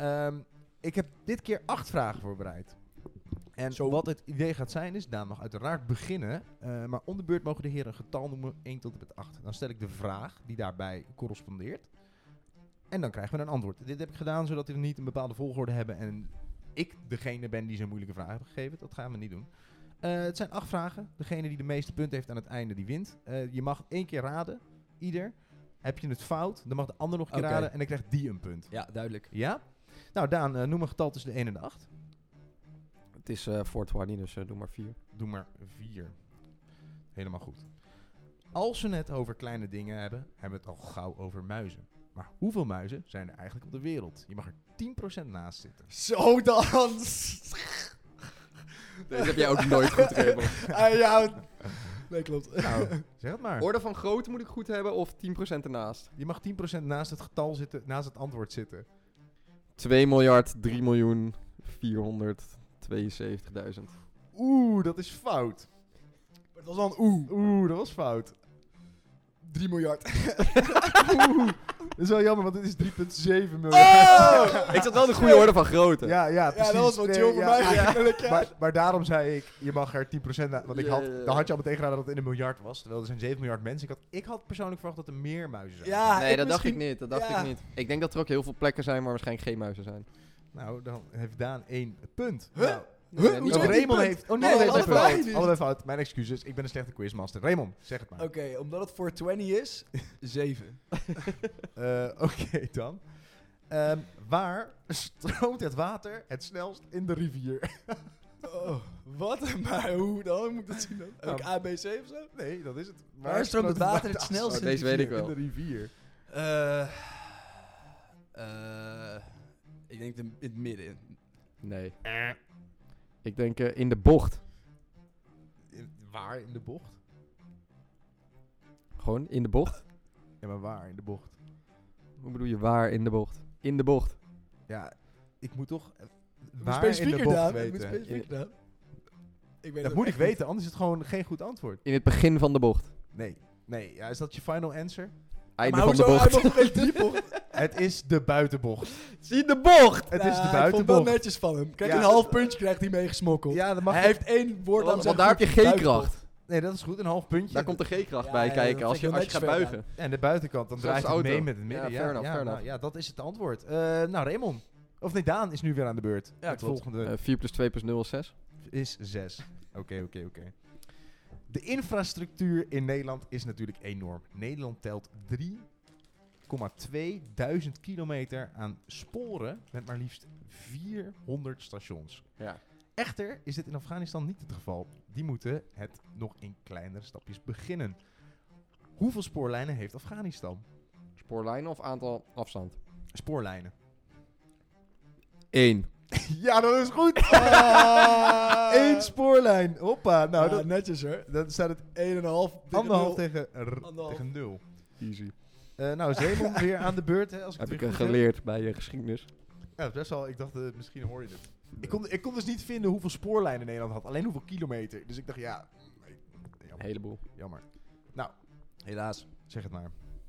[SPEAKER 1] Ik heb dit keer 8 vragen voorbereid. En wat het idee gaat zijn is, Daan mag uiteraard beginnen. Maar om de beurt mogen de heren een getal noemen, 1 tot en met 8. Dan stel ik de vraag die daarbij correspondeert. En dan krijgen we een antwoord. Dit heb ik gedaan zodat we niet een bepaalde volgorde hebben en ik degene ben die zo'n moeilijke vraag heeft gegeven. Dat gaan we niet doen. Het zijn 8 vragen. Degene die de meeste punten heeft aan het einde, die wint. Je mag 1 keer raden, ieder. Heb je het fout, dan mag de ander nog een keer raden en dan krijgt die een punt.
[SPEAKER 2] Ja, duidelijk.
[SPEAKER 1] Ja? Nou Daan, noem een getal tussen de 1 en de 8.
[SPEAKER 3] Het is 420, dus doe maar 4.
[SPEAKER 1] Doe maar 4. Helemaal goed. Als we het over kleine dingen hebben, hebben we het al gauw over muizen. Maar hoeveel muizen zijn er eigenlijk op de wereld? Je mag er 10% naast zitten.
[SPEAKER 2] Zo dan!
[SPEAKER 3] Deze heb jij ook nooit goed gegeven.
[SPEAKER 2] Ja, nee, klopt.
[SPEAKER 1] Nou, zeg het maar.
[SPEAKER 3] Orde van grootte moet ik goed hebben of 10% ernaast?
[SPEAKER 1] Je mag 10% naast het getal zitten, naast het antwoord zitten.
[SPEAKER 3] 2.3.472.000.
[SPEAKER 1] Oeh, dat is fout.
[SPEAKER 2] Het was wel een
[SPEAKER 1] Oeh, dat was fout.
[SPEAKER 2] 3 miljard.
[SPEAKER 1] Oeh, dat is wel jammer, want het is 3,7 miljard.
[SPEAKER 3] Oh! Ik zat wel in de goede orde van grootte.
[SPEAKER 1] Ja, precies.
[SPEAKER 2] Ja, dat was wel chill voor mij eigenlijk. Ja.
[SPEAKER 1] Maar daarom zei ik, je mag er 10% na. Want dan had je al meteen geraden dat het in een miljard was. Terwijl er zijn 7 miljard mensen. Ik had persoonlijk verwacht dat er meer muizen zijn.
[SPEAKER 2] Ja,
[SPEAKER 3] nee, dat dacht ik niet. Ik denk dat er ook heel veel plekken zijn waar waarschijnlijk geen muizen zijn.
[SPEAKER 1] Nou, dan heeft Daan 1 punt.
[SPEAKER 2] Huh?
[SPEAKER 1] Nou,
[SPEAKER 3] Nee, niet
[SPEAKER 2] Hoezo?
[SPEAKER 3] zo.
[SPEAKER 1] Raymond
[SPEAKER 2] punt?
[SPEAKER 1] heeft... Oh
[SPEAKER 2] Nee,
[SPEAKER 1] nee, nee,
[SPEAKER 2] allebei
[SPEAKER 1] allebei fout.
[SPEAKER 2] niet.
[SPEAKER 1] Allebei fout. Mijn excuses. Ik ben een slechte quizmaster. Raymond, zeg het maar.
[SPEAKER 2] Oké, omdat het 420 is, 7.
[SPEAKER 1] Oké, dan. Waar stroomt het water het snelst in de rivier?
[SPEAKER 2] Oh, wat? Maar hoe dan? Hoe moet ik dat zien dan?
[SPEAKER 1] Nou,
[SPEAKER 2] Ook A, B, C of zo?
[SPEAKER 1] Nee, dat is het.
[SPEAKER 2] Waar stroomt het water het snelst
[SPEAKER 3] Oh, deze weet ik
[SPEAKER 1] in
[SPEAKER 3] wel.
[SPEAKER 1] de rivier?
[SPEAKER 2] Ik denk in het midden.
[SPEAKER 3] Nee. Ik denk in de bocht.
[SPEAKER 1] Waar in de bocht?
[SPEAKER 3] Gewoon in de bocht?
[SPEAKER 1] Ja, maar waar in de bocht?
[SPEAKER 3] Hoe bedoel je waar in de bocht? In de bocht.
[SPEAKER 1] Ja, ik moet toch
[SPEAKER 2] Hoe
[SPEAKER 1] waar in de
[SPEAKER 2] specifieker
[SPEAKER 1] bocht
[SPEAKER 2] dan?
[SPEAKER 1] weten.
[SPEAKER 2] Moet specifieker dan? Ik weet
[SPEAKER 1] Dat
[SPEAKER 2] het
[SPEAKER 1] moet ik
[SPEAKER 2] echt niet.
[SPEAKER 1] weten, anders is het gewoon geen goed antwoord.
[SPEAKER 3] In het begin van de bocht.
[SPEAKER 1] Nee. Nee, ja, is dat je final answer?
[SPEAKER 3] Einde
[SPEAKER 2] Maar
[SPEAKER 3] van de
[SPEAKER 2] hoezo? Hij
[SPEAKER 3] bocht.
[SPEAKER 2] mag nog geen bocht.
[SPEAKER 1] Het is de buitenbocht.
[SPEAKER 3] Zie de bocht!
[SPEAKER 1] Het is de
[SPEAKER 2] Ik vond het wel
[SPEAKER 1] buitenbocht.
[SPEAKER 2] netjes van hem. Kijk,
[SPEAKER 1] Ja.
[SPEAKER 2] een half puntje krijgt hij meegesmokkeld.
[SPEAKER 1] Ja, dat mag
[SPEAKER 2] Hij heeft 1 woord aan
[SPEAKER 3] Want daar heb je G-kracht.
[SPEAKER 1] Nee, dat is goed. Een half puntje.
[SPEAKER 3] Daar komt de G-kracht
[SPEAKER 2] Ja,
[SPEAKER 3] bij
[SPEAKER 2] ja,
[SPEAKER 3] kijken
[SPEAKER 2] dat
[SPEAKER 3] als
[SPEAKER 2] vind
[SPEAKER 3] je,
[SPEAKER 2] ik
[SPEAKER 3] als je
[SPEAKER 2] wel
[SPEAKER 3] gaat
[SPEAKER 2] netjes
[SPEAKER 3] buigen.
[SPEAKER 1] En de buitenkant, dan
[SPEAKER 3] Zoals
[SPEAKER 1] draait
[SPEAKER 3] de
[SPEAKER 1] het mee
[SPEAKER 3] auto.
[SPEAKER 1] met het midden.
[SPEAKER 3] Ja, fair enough, fair
[SPEAKER 1] nou,
[SPEAKER 3] enough.
[SPEAKER 1] ja, dat is het antwoord. Nou, Raymond. Of nee, Daan is nu weer aan de beurt.
[SPEAKER 2] Ja,
[SPEAKER 1] Het
[SPEAKER 2] klopt.
[SPEAKER 1] volgende
[SPEAKER 3] 4 plus 2 plus 0 is 6.
[SPEAKER 1] is 6. Oké. De infrastructuur in Nederland is natuurlijk enorm. Nederland telt 3.200 kilometer aan sporen met maar liefst 400 stations.
[SPEAKER 3] Ja.
[SPEAKER 1] Echter is dit in Afghanistan niet het geval. Die moeten het nog in kleinere stapjes beginnen. Hoeveel spoorlijnen heeft Afghanistan?
[SPEAKER 3] Spoorlijnen of aantal afstand?
[SPEAKER 1] Spoorlijnen.
[SPEAKER 3] 1.
[SPEAKER 1] Ja, dat is goed.
[SPEAKER 2] Ah.
[SPEAKER 1] 1 spoorlijn. Hoppa. Nou,
[SPEAKER 2] Nou, netjes hoor.
[SPEAKER 1] dan staat het
[SPEAKER 2] 1,5.
[SPEAKER 1] 1,5 tegen,
[SPEAKER 2] Anderhalf.
[SPEAKER 1] tegen 0.
[SPEAKER 3] Easy.
[SPEAKER 1] Nou, is Raymond weer aan de beurt. Hè, als ik
[SPEAKER 3] Heb
[SPEAKER 1] het
[SPEAKER 3] ik
[SPEAKER 1] weer goed
[SPEAKER 3] geleerd bij je geschiedenis.
[SPEAKER 1] Ja, dat is best wel. Ik dacht, misschien hoor je het. Ik kon dus niet vinden hoeveel spoorlijnen Nederland had. Alleen hoeveel kilometer. Dus ik dacht, ja.
[SPEAKER 3] Een
[SPEAKER 1] Jammer.
[SPEAKER 3] heleboel.
[SPEAKER 1] Jammer. Nou,
[SPEAKER 2] Helaas.
[SPEAKER 1] zeg het maar.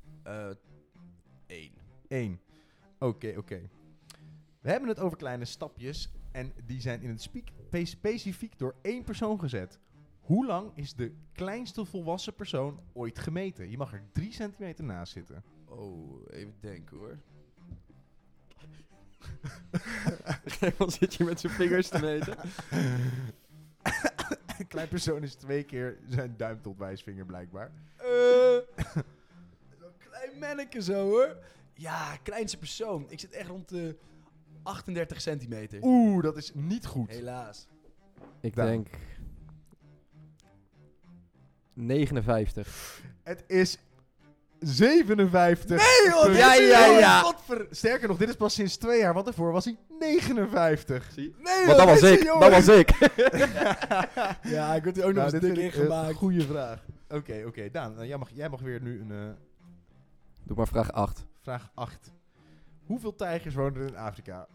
[SPEAKER 2] 1.
[SPEAKER 1] 1. Oké. We hebben het over kleine stapjes. En die zijn in het specifiek door 1 persoon gezet. Hoe lang is de kleinste volwassen persoon ooit gemeten? Je mag er 3 centimeter naast zitten.
[SPEAKER 2] Oh, even denken hoor.
[SPEAKER 3] Wat zit je met zijn vingers te meten?
[SPEAKER 1] Een klein persoon is 2 keer zijn duim tot wijsvinger blijkbaar.
[SPEAKER 2] Zo'n klein manneke zo hoor. Ja, kleinste persoon. Ik zit echt rond de 38 centimeter.
[SPEAKER 1] Oeh, dat is niet goed.
[SPEAKER 2] Helaas.
[SPEAKER 3] Ik
[SPEAKER 1] Daan.
[SPEAKER 3] denk 59.
[SPEAKER 1] Het is 57.
[SPEAKER 2] Nee joh,
[SPEAKER 1] punten.
[SPEAKER 3] Ja.
[SPEAKER 1] Sterker nog, dit is pas sinds 2 jaar, want daarvoor was hij 59.
[SPEAKER 3] Zie?
[SPEAKER 2] Nee
[SPEAKER 3] Want dat was ik. Dat was ik.
[SPEAKER 2] Ja, ik word hier ook nog eens
[SPEAKER 1] dit
[SPEAKER 2] dik
[SPEAKER 1] vind ik
[SPEAKER 2] ingemaakt.
[SPEAKER 1] een goede vraag. Oké. Daan, jij mag weer nu een
[SPEAKER 3] Doe maar vraag 8.
[SPEAKER 1] vraag 8. Hoeveel tijgers wonen er in Afrika?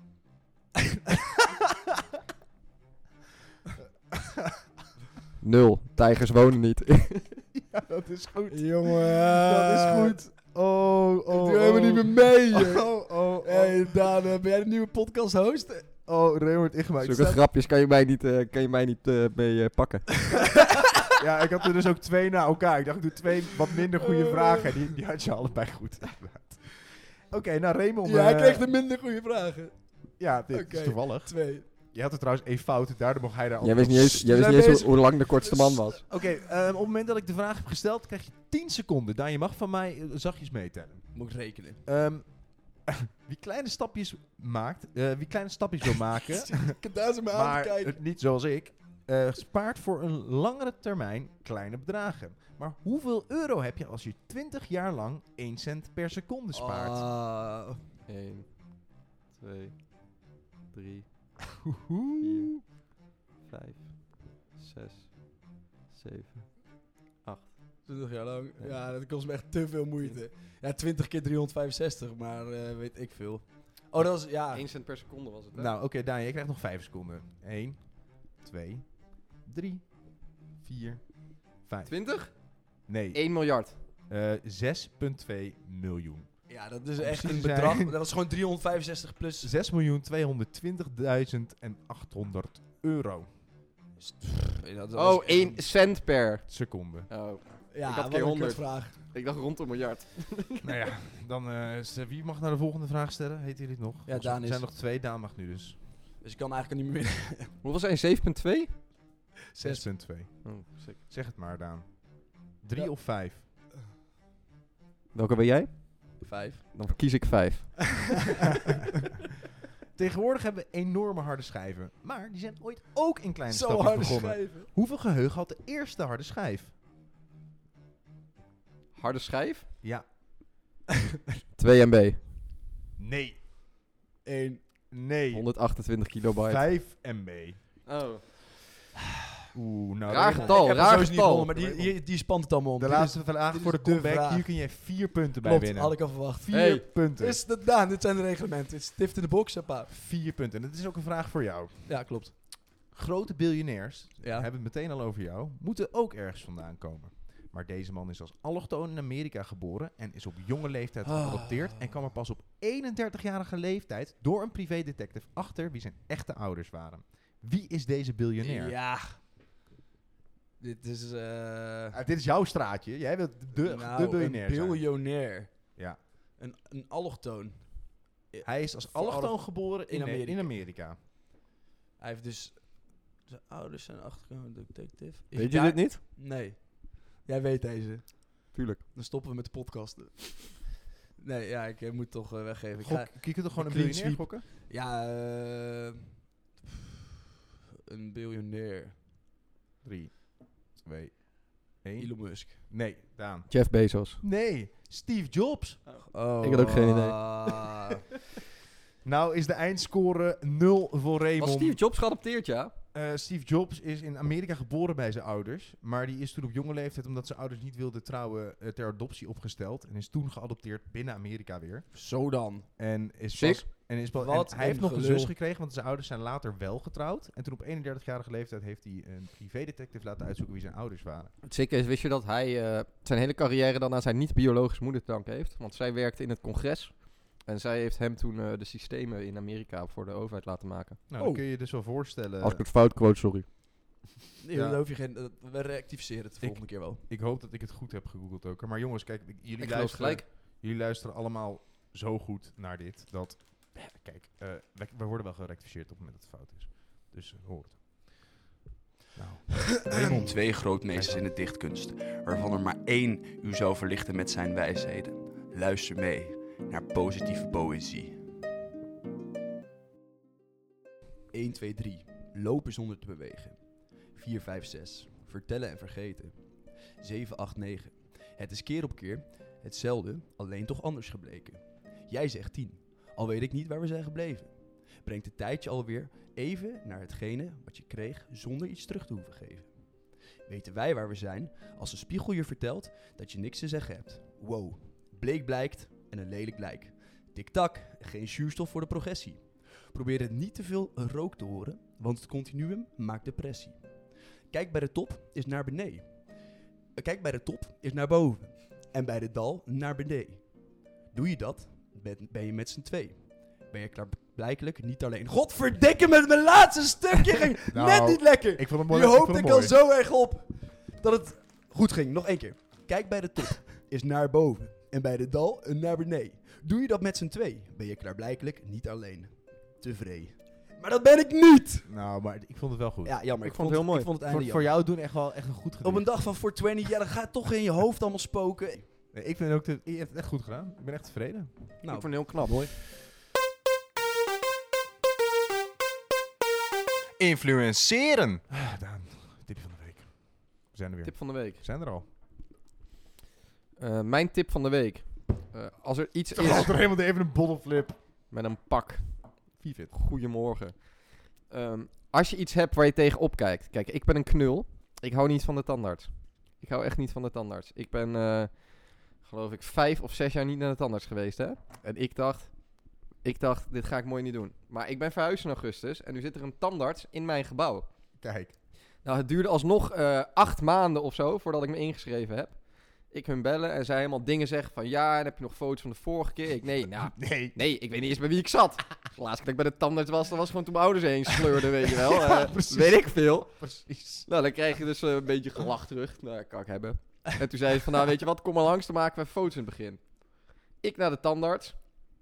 [SPEAKER 3] 0. Tijgers wonen niet.
[SPEAKER 1] Ja, dat is goed.
[SPEAKER 2] Jongen.
[SPEAKER 1] Dat is goed. Oh.
[SPEAKER 2] Ik doe helemaal niet meer mee.
[SPEAKER 1] Oh.
[SPEAKER 2] Hey Daan, ben jij de nieuwe podcast host?
[SPEAKER 1] Oh, Raymond ingemaakt.
[SPEAKER 3] Zulke grapjes kan je mij niet mee pakken.
[SPEAKER 1] Ja, ik had er dus ook 2 na elkaar. Ik dacht, ik doe 2 wat minder goede vragen. En die had je allebei goed. Oké, nou Raymond.
[SPEAKER 2] Ja, hij kreeg de minder goede vragen.
[SPEAKER 1] Ja, dit
[SPEAKER 2] Oké.
[SPEAKER 1] is toevallig.
[SPEAKER 2] 2.
[SPEAKER 1] Je had er trouwens 1 fout, daardoor mocht hij daar
[SPEAKER 3] Jij wist niet eens,
[SPEAKER 1] We zijn
[SPEAKER 3] hoe,
[SPEAKER 1] bezig.
[SPEAKER 3] hoe lang de kortste man was.
[SPEAKER 1] Oké, op het moment dat ik de vraag heb gesteld, krijg je 10 seconden. Daan, je mag van mij zachtjes meetellen.
[SPEAKER 2] Moet ik rekenen.
[SPEAKER 1] Wie kleine stapjes wil maken,
[SPEAKER 2] Ik heb daar zo maar aan
[SPEAKER 1] maar
[SPEAKER 2] te kijken.
[SPEAKER 1] niet zoals ik, spaart voor een langere termijn kleine bedragen. Maar hoeveel euro heb je als je 20 jaar lang 1 cent per seconde spaart?
[SPEAKER 2] Ah.
[SPEAKER 3] 1, 2, 3,
[SPEAKER 1] Oeh.
[SPEAKER 3] 5, 6, 7, 8.
[SPEAKER 2] 20 jaar lang. Ja, dat kost me echt te veel moeite. Ja, 20 keer 365, maar weet ik veel. Oh, dat is, ja.
[SPEAKER 3] 1 cent per seconde was het, hè?
[SPEAKER 1] Nou, oké, Daan, je krijgt nog 5 seconden. 1, 2, 3, 4, 5.
[SPEAKER 3] 20?
[SPEAKER 1] Nee,
[SPEAKER 3] 1 miljard.
[SPEAKER 1] 6,2 miljoen.
[SPEAKER 2] Ja, dat is
[SPEAKER 1] Om
[SPEAKER 2] echt
[SPEAKER 1] precies
[SPEAKER 2] een
[SPEAKER 1] te
[SPEAKER 2] bedrag.
[SPEAKER 1] zijn.
[SPEAKER 2] Dat is gewoon 365 plus.
[SPEAKER 1] 6.220.800 euro.
[SPEAKER 2] Dat
[SPEAKER 3] Oh, 1 cent per.
[SPEAKER 1] Seconde.
[SPEAKER 3] Oh,
[SPEAKER 2] Ja,
[SPEAKER 3] ik had
[SPEAKER 2] wat
[SPEAKER 3] keer
[SPEAKER 2] een
[SPEAKER 3] 100.
[SPEAKER 2] kutvraag.
[SPEAKER 3] ik dacht rond een miljard.
[SPEAKER 1] Nou ja, dan wie mag naar de volgende vraag stellen? Heet jullie het nog?
[SPEAKER 2] Ja, Daan
[SPEAKER 1] Er
[SPEAKER 2] is.
[SPEAKER 1] zijn nog 2, Daan mag nu dus.
[SPEAKER 2] We Dus ik kan eigenlijk niet meer winnen.
[SPEAKER 3] Hoeveel zijn 7,2?
[SPEAKER 1] 6,2.
[SPEAKER 3] Oh, sick.
[SPEAKER 1] Zeg het maar, Daan. 3
[SPEAKER 2] Ja.
[SPEAKER 1] of 5?
[SPEAKER 3] Welke ben jij?
[SPEAKER 2] 5.
[SPEAKER 3] Dan kies ik 5.
[SPEAKER 1] Tegenwoordig hebben we enorme harde schijven. Maar die zijn ooit ook in kleine
[SPEAKER 2] Zo
[SPEAKER 1] stapjes
[SPEAKER 2] hard
[SPEAKER 1] begonnen.
[SPEAKER 2] schrijven.
[SPEAKER 1] Hoeveel geheugen had de eerste harde schijf?
[SPEAKER 3] Harde schijf?
[SPEAKER 1] Ja.
[SPEAKER 3] 2 MB.
[SPEAKER 1] Nee.
[SPEAKER 2] 1.
[SPEAKER 1] Nee.
[SPEAKER 3] 128 kilobyte.
[SPEAKER 1] 5 MB.
[SPEAKER 3] Oh.
[SPEAKER 1] Oeh, nou...
[SPEAKER 3] Raar
[SPEAKER 1] Raymond,
[SPEAKER 3] getal,
[SPEAKER 2] Ik heb
[SPEAKER 3] raar
[SPEAKER 2] sowieso niet
[SPEAKER 3] getal.
[SPEAKER 2] gewonnen, maar die spant het allemaal om.
[SPEAKER 1] De
[SPEAKER 2] Dit
[SPEAKER 1] laatste
[SPEAKER 2] is-
[SPEAKER 1] vraag
[SPEAKER 2] dit
[SPEAKER 1] voor
[SPEAKER 2] is
[SPEAKER 1] de
[SPEAKER 2] de
[SPEAKER 1] comeback.
[SPEAKER 2] vraag.
[SPEAKER 1] Hier kun je 4 punten bij
[SPEAKER 2] Klopt,
[SPEAKER 1] winnen.
[SPEAKER 2] had ik al verwacht.
[SPEAKER 1] 4 punten.
[SPEAKER 2] Is dat Daan? Dit zijn de reglementen. Het is stift in de box, papa.
[SPEAKER 1] 4 punten. En dat is ook een vraag voor jou.
[SPEAKER 2] Ja, klopt.
[SPEAKER 1] Grote biljonairs,
[SPEAKER 2] Ja.
[SPEAKER 1] hebben het meteen al over jou, moeten ook ergens vandaan komen. Maar deze man is als allochtoon in Amerika geboren en is op jonge leeftijd geadopteerd en kwam er pas op 31-jarige leeftijd door een privédetective achter wie zijn echte ouders waren. Wie is deze biljonair?
[SPEAKER 2] Ja. Dit is...
[SPEAKER 1] Dit is jouw straatje. Jij bent de biljonair
[SPEAKER 2] een
[SPEAKER 1] zijn.
[SPEAKER 2] biljonair.
[SPEAKER 1] Ja.
[SPEAKER 2] Een allochtoon.
[SPEAKER 1] Hij is als
[SPEAKER 2] Voor
[SPEAKER 1] allochtoon geboren
[SPEAKER 2] in Amerika.
[SPEAKER 1] in Amerika.
[SPEAKER 2] Hij heeft dus... Zijn ouders zijn achtergekomen detective.
[SPEAKER 3] Weet je dit niet?
[SPEAKER 2] Nee. Jij weet deze.
[SPEAKER 3] Tuurlijk.
[SPEAKER 2] Dan stoppen we met de podcasten. Nee, ja, ik moet toch weggeven. Ik ga-
[SPEAKER 1] Je kunt toch gewoon een
[SPEAKER 2] clean
[SPEAKER 1] biljonair
[SPEAKER 2] sweep.
[SPEAKER 1] gokken?
[SPEAKER 2] ja, een biljonair.
[SPEAKER 1] 3, 2, 1.
[SPEAKER 2] Elon Musk.
[SPEAKER 1] Nee, Daan.
[SPEAKER 3] Jeff Bezos.
[SPEAKER 1] Nee, Steve Jobs.
[SPEAKER 2] Oh,
[SPEAKER 3] Ik had ook geen idee.
[SPEAKER 1] Nou is de eindscore 0 voor Raymond.
[SPEAKER 3] Was Steve Jobs geadopteerd, ja?
[SPEAKER 1] Steve Jobs is in Amerika geboren bij zijn ouders. Maar die is toen op jonge leeftijd, omdat zijn ouders niet wilden trouwen, ter adoptie opgesteld. En is toen geadopteerd binnen Amerika weer.
[SPEAKER 2] Zo dan.
[SPEAKER 1] En is
[SPEAKER 3] Sick.
[SPEAKER 1] pas... En is pas
[SPEAKER 2] Wat
[SPEAKER 1] en hij heeft
[SPEAKER 2] een
[SPEAKER 1] nog een
[SPEAKER 2] gelul.
[SPEAKER 1] zus gekregen, want zijn ouders zijn later wel getrouwd. En toen op 31-jarige leeftijd heeft hij een privédetective laten uitzoeken wie zijn ouders waren.
[SPEAKER 3] Het zeker is, wist je dat hij zijn hele carrière dan aan zijn niet-biologische moeder te danken heeft? Want zij werkte in het congres. En zij heeft hem toen de systemen in Amerika voor de overheid laten maken.
[SPEAKER 1] Nou, dan
[SPEAKER 2] Oh.
[SPEAKER 1] kun je je dus wel voorstellen...
[SPEAKER 3] Als ik het fout quote, sorry.
[SPEAKER 2] Nee,
[SPEAKER 1] Ja.
[SPEAKER 2] dan hoef je geen... we rectificeren het de volgende keer wel.
[SPEAKER 1] Ik hoop dat ik het goed heb gegoogeld ook. Maar jongens, kijk, jullie
[SPEAKER 3] Ik geloof gelijk.
[SPEAKER 1] Jullie luisteren allemaal zo goed naar dit dat... Kijk, we worden wel gerectificeerd op het moment dat het fout is. Dus hoor het. Nou, Raymond.
[SPEAKER 4] 2 grootmeesters in de dichtkunst, waarvan er maar 1 u zou verlichten met zijn wijsheden. Luister mee naar positieve poëzie.
[SPEAKER 2] 1, 2, 3. Lopen zonder te bewegen. 4, 5, 6. Vertellen en vergeten. 7, 8, 9. Het is keer op keer hetzelfde, alleen toch anders gebleken. Jij zegt 10. Al weet ik niet waar we zijn gebleven. Brengt het tijdje alweer even naar hetgene wat je kreeg zonder iets terug te hoeven geven. Weten wij waar we zijn als de spiegel je vertelt dat je niks te zeggen hebt. Wow, bleek blijkt en een lelijk lijk. Tik-tak, geen zuurstof voor de progressie. Probeer het niet te veel rook te horen, want het continuum maakt depressie. Kijk bij de top is naar beneden. Kijk bij de top is naar boven. En bij de dal naar beneden. Doe je dat, ben je met z'n twee. Ben je klaarblijkelijk niet alleen. Godverdikke, met mijn laatste stukje ging
[SPEAKER 1] Nou,
[SPEAKER 2] net niet lekker.
[SPEAKER 1] Ik vond het mooi.
[SPEAKER 2] Hier
[SPEAKER 1] ik vond
[SPEAKER 2] hoopte
[SPEAKER 1] het
[SPEAKER 2] ik al
[SPEAKER 1] mooi.
[SPEAKER 2] zo erg op dat het goed ging. Nog één keer. Kijk bij de top is naar boven. En bij de dal naar beneden. Doe je dat met z'n twee, ben je klaarblijkelijk niet alleen. Tevreden. Maar dat ben ik niet!
[SPEAKER 1] Nou, maar ik vond het wel goed.
[SPEAKER 2] Ja, jammer.
[SPEAKER 3] Ik vond het heel mooi.
[SPEAKER 2] Ik vond het
[SPEAKER 1] voor,
[SPEAKER 2] einde
[SPEAKER 1] voor
[SPEAKER 2] jammer.
[SPEAKER 1] jou doen echt wel echt een goed gedicht.
[SPEAKER 2] Op een dag van 420, ja, dan gaat het toch in je hoofd allemaal spoken.
[SPEAKER 1] Nee, ik vind ook je hebt het echt goed gedaan. Ik ben echt tevreden.
[SPEAKER 3] Ik
[SPEAKER 2] Nou,
[SPEAKER 3] vond het heel knap. Mooi.
[SPEAKER 4] Influenceren.
[SPEAKER 1] Daan, tip van de week. We zijn er weer.
[SPEAKER 3] Tip van de week.
[SPEAKER 1] We zijn er al.
[SPEAKER 3] Mijn tip van de week. Als er iets
[SPEAKER 1] Toch had
[SPEAKER 3] is
[SPEAKER 1] er helemaal even een bottleflip.
[SPEAKER 3] met een pak.
[SPEAKER 1] Vivid.
[SPEAKER 3] Goedemorgen. Als je iets hebt waar je tegen opkijkt. Kijk, ik ben een knul. Ik hou niet van de tandarts. Ik hou echt niet van de tandarts. Ik ben, geloof ik, 5 of 6 jaar niet naar de tandarts geweest, hè. En ik dacht, dit ga ik mooi niet doen. Maar ik ben verhuisd in augustus en nu zit er een tandarts in mijn gebouw.
[SPEAKER 1] Kijk.
[SPEAKER 3] Nou, het duurde alsnog 8 maanden of zo voordat ik me ingeschreven heb. Ik hun bellen en zij helemaal dingen zeggen van... Ja, en heb je nog foto's van de vorige keer? Ik, nee, ik weet niet eens bij wie ik zat. De laatste keer dat ik bij de tandarts was, dat was gewoon toen mijn ouders heen sleurden, weet je wel.
[SPEAKER 1] precies.
[SPEAKER 3] Weet ik veel.
[SPEAKER 1] Precies.
[SPEAKER 3] Nou, dan krijg je dus een beetje gelach terug. Nou, kan ik hebben. En toen zei ze van, nou, weet je wat, kom maar langs, dan maken we foto's in het begin. Ik naar de tandarts.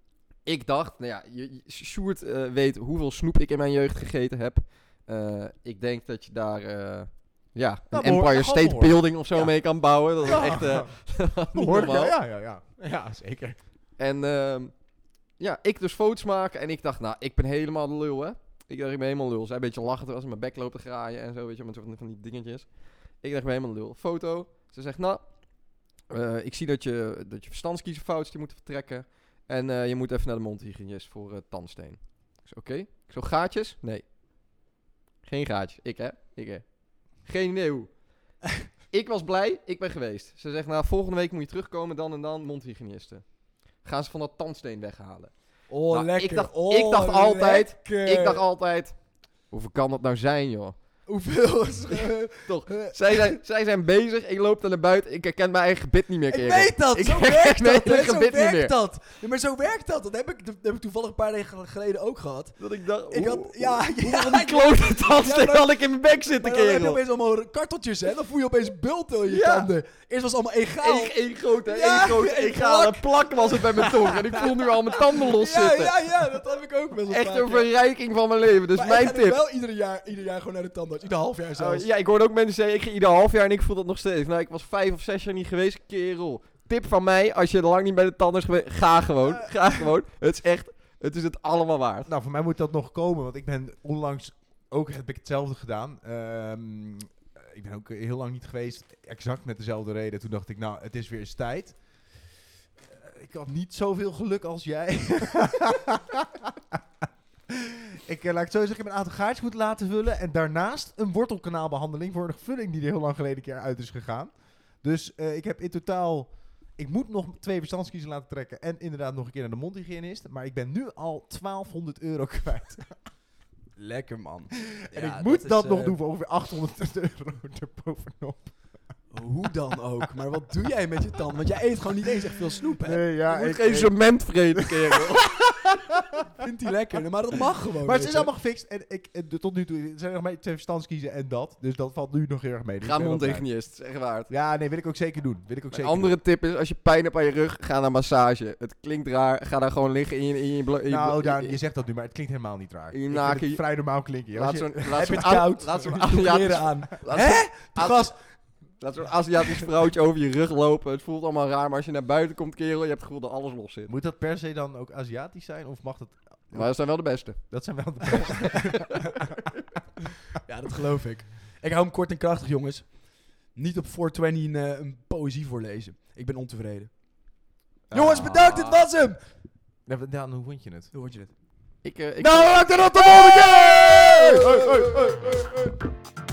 [SPEAKER 3] ik dacht, nou ja, Sjoerd weet hoeveel snoep ik in mijn jeugd gegeten heb. Ik denk dat je daar een Empire State Building of zo mee kan bouwen. Dat is echt niet normaal.
[SPEAKER 1] Ja, zeker.
[SPEAKER 3] En ik dus foto's maken en ik dacht, nou, ik ben helemaal de lul, hè. Ik dacht, ik ben helemaal lul. Zij een beetje lachen als in mijn bek loopt te graaien en zo, weet je, met van die dingetjes. Ik dacht, ik ben helemaal de lul. Foto. Ze zegt, nou, ik zie dat je verstandskiezenfoutjes moeten vertrekken. En je moet even naar de mondhygiënist voor tandsteen. Ik zei, oké. Ik zo, gaatjes? Nee. Geen gaatjes. Ik hè. Geen idee hoe. Ik was blij, ik ben geweest. Ze zegt, nou, volgende week moet je terugkomen, dan en dan, mondhygiënisten. Gaan ze van dat tandsteen weghalen.
[SPEAKER 2] Oh,
[SPEAKER 3] Nou,
[SPEAKER 2] lekker.
[SPEAKER 3] Ik dacht altijd, hoeveel kan dat nou zijn, joh?
[SPEAKER 2] Hoeveel?
[SPEAKER 3] Toch, zij zijn bezig, ik loop naar buiten, ik herken mijn eigen gebit niet meer, kerel.
[SPEAKER 2] Ik weet dat, zo werkt dat. Ja, maar zo werkt dat. Dat heb ik toevallig een paar dagen geleden ook gehad.
[SPEAKER 3] Dat ik dacht,
[SPEAKER 2] Hoeveel
[SPEAKER 3] die klote tandsteen had ik in mijn bek zitten,
[SPEAKER 2] maar dan heb je
[SPEAKER 3] kerel.
[SPEAKER 2] opeens allemaal karteltjes, hè. Dan voel je opeens bulten in je tanden. Eerst was het allemaal egaal.
[SPEAKER 3] Eén grote
[SPEAKER 2] plak.
[SPEAKER 3] een plak was het bij mijn tong. En ik voel nu al mijn tanden los zitten.
[SPEAKER 2] Ja, dat heb ik ook best wel
[SPEAKER 3] Echt
[SPEAKER 2] vaak,
[SPEAKER 3] een verrijking van mijn leven, dus
[SPEAKER 2] maar
[SPEAKER 3] mijn
[SPEAKER 2] ik ga nu
[SPEAKER 3] tip.
[SPEAKER 2] wel ieder jaar gewoon naar de tandarts. Ieder half jaar zelfs.
[SPEAKER 3] Ja, ik hoorde ook mensen zeggen, ik ging ieder half jaar en ik voel dat nog steeds. Nou, ik was 5 of 6 jaar niet geweest, kerel. Tip van mij, als je lang niet bij de tandarts geweest, ga gewoon. Het is het allemaal waard.
[SPEAKER 1] Nou, voor mij moet dat nog komen, want ik ben onlangs ook heb ik hetzelfde gedaan. Ik ben ook heel lang niet geweest, exact met dezelfde reden. Toen dacht ik, nou, het is weer eens tijd. Ik had niet zoveel geluk als jij. Laat ik het zo zeggen, ik heb een aantal gaatjes moeten laten vullen. En daarnaast een wortelkanaalbehandeling voor een vulling die er heel lang geleden een keer uit is gegaan. Dus ik heb in totaal... Ik moet nog 2 verstandskiezen laten trekken. En inderdaad nog een keer naar de mondhygiënist. Maar ik ben nu al €1200 kwijt.
[SPEAKER 2] Lekker, man.
[SPEAKER 1] En ik moet dat nog doen voor ongeveer €800 erbovenop.
[SPEAKER 2] Hoe dan ook. Maar wat doe jij met je tanden? Want jij eet gewoon niet eens echt veel snoep, hè?
[SPEAKER 1] Nee, ja,
[SPEAKER 3] Je moet geen cement vreten, kerel.
[SPEAKER 2] Vindt hij lekker. Maar dat mag gewoon.
[SPEAKER 1] Maar het
[SPEAKER 2] weet
[SPEAKER 1] is
[SPEAKER 2] je.
[SPEAKER 1] allemaal gefixt. En tot nu toe zijn er nog maar 2 verstandskiezen en dat. Dus dat valt nu nog heel erg mee. Dus
[SPEAKER 3] Ga
[SPEAKER 1] ik ben wel blij.
[SPEAKER 3] mondhygiënist, is echt waard.
[SPEAKER 1] Ja, nee, wil ik ook zeker doen.
[SPEAKER 3] Een andere tip is, als je pijn hebt aan je rug, ga naar massage. Het klinkt raar, ga daar gewoon liggen in je
[SPEAKER 1] Nou, Daan, je zegt dat nu, maar het klinkt helemaal niet raar.
[SPEAKER 3] in je
[SPEAKER 1] Ik vind
[SPEAKER 3] naken.
[SPEAKER 1] het vrij normaal klinken. Ja.
[SPEAKER 3] Laat
[SPEAKER 1] Als je-
[SPEAKER 3] zo'n
[SPEAKER 2] Heb je het koud?
[SPEAKER 3] Laat zo'n
[SPEAKER 2] Doe kleren aan. Gast.
[SPEAKER 3] Aziatisch vrouwtje over je rug lopen. Het voelt allemaal raar, maar als je naar buiten komt, kerel, je hebt het gevoel dat alles los zit.
[SPEAKER 1] Moet dat per se dan ook Aziatisch zijn? Of mag dat...
[SPEAKER 3] Maar dat zijn wel de beste.
[SPEAKER 1] Dat zijn wel de beste.
[SPEAKER 2] Ja, dat geloof ik. Ik hou hem kort en krachtig, jongens. Niet op 420 een poëzie voorlezen. Ik ben ontevreden. Jongens, bedankt, dit was hem!
[SPEAKER 1] Ja, Daan, hoe vond je het?
[SPEAKER 2] Hoe vond je dit?
[SPEAKER 3] Ik
[SPEAKER 1] Nou, maak de Rotterdam!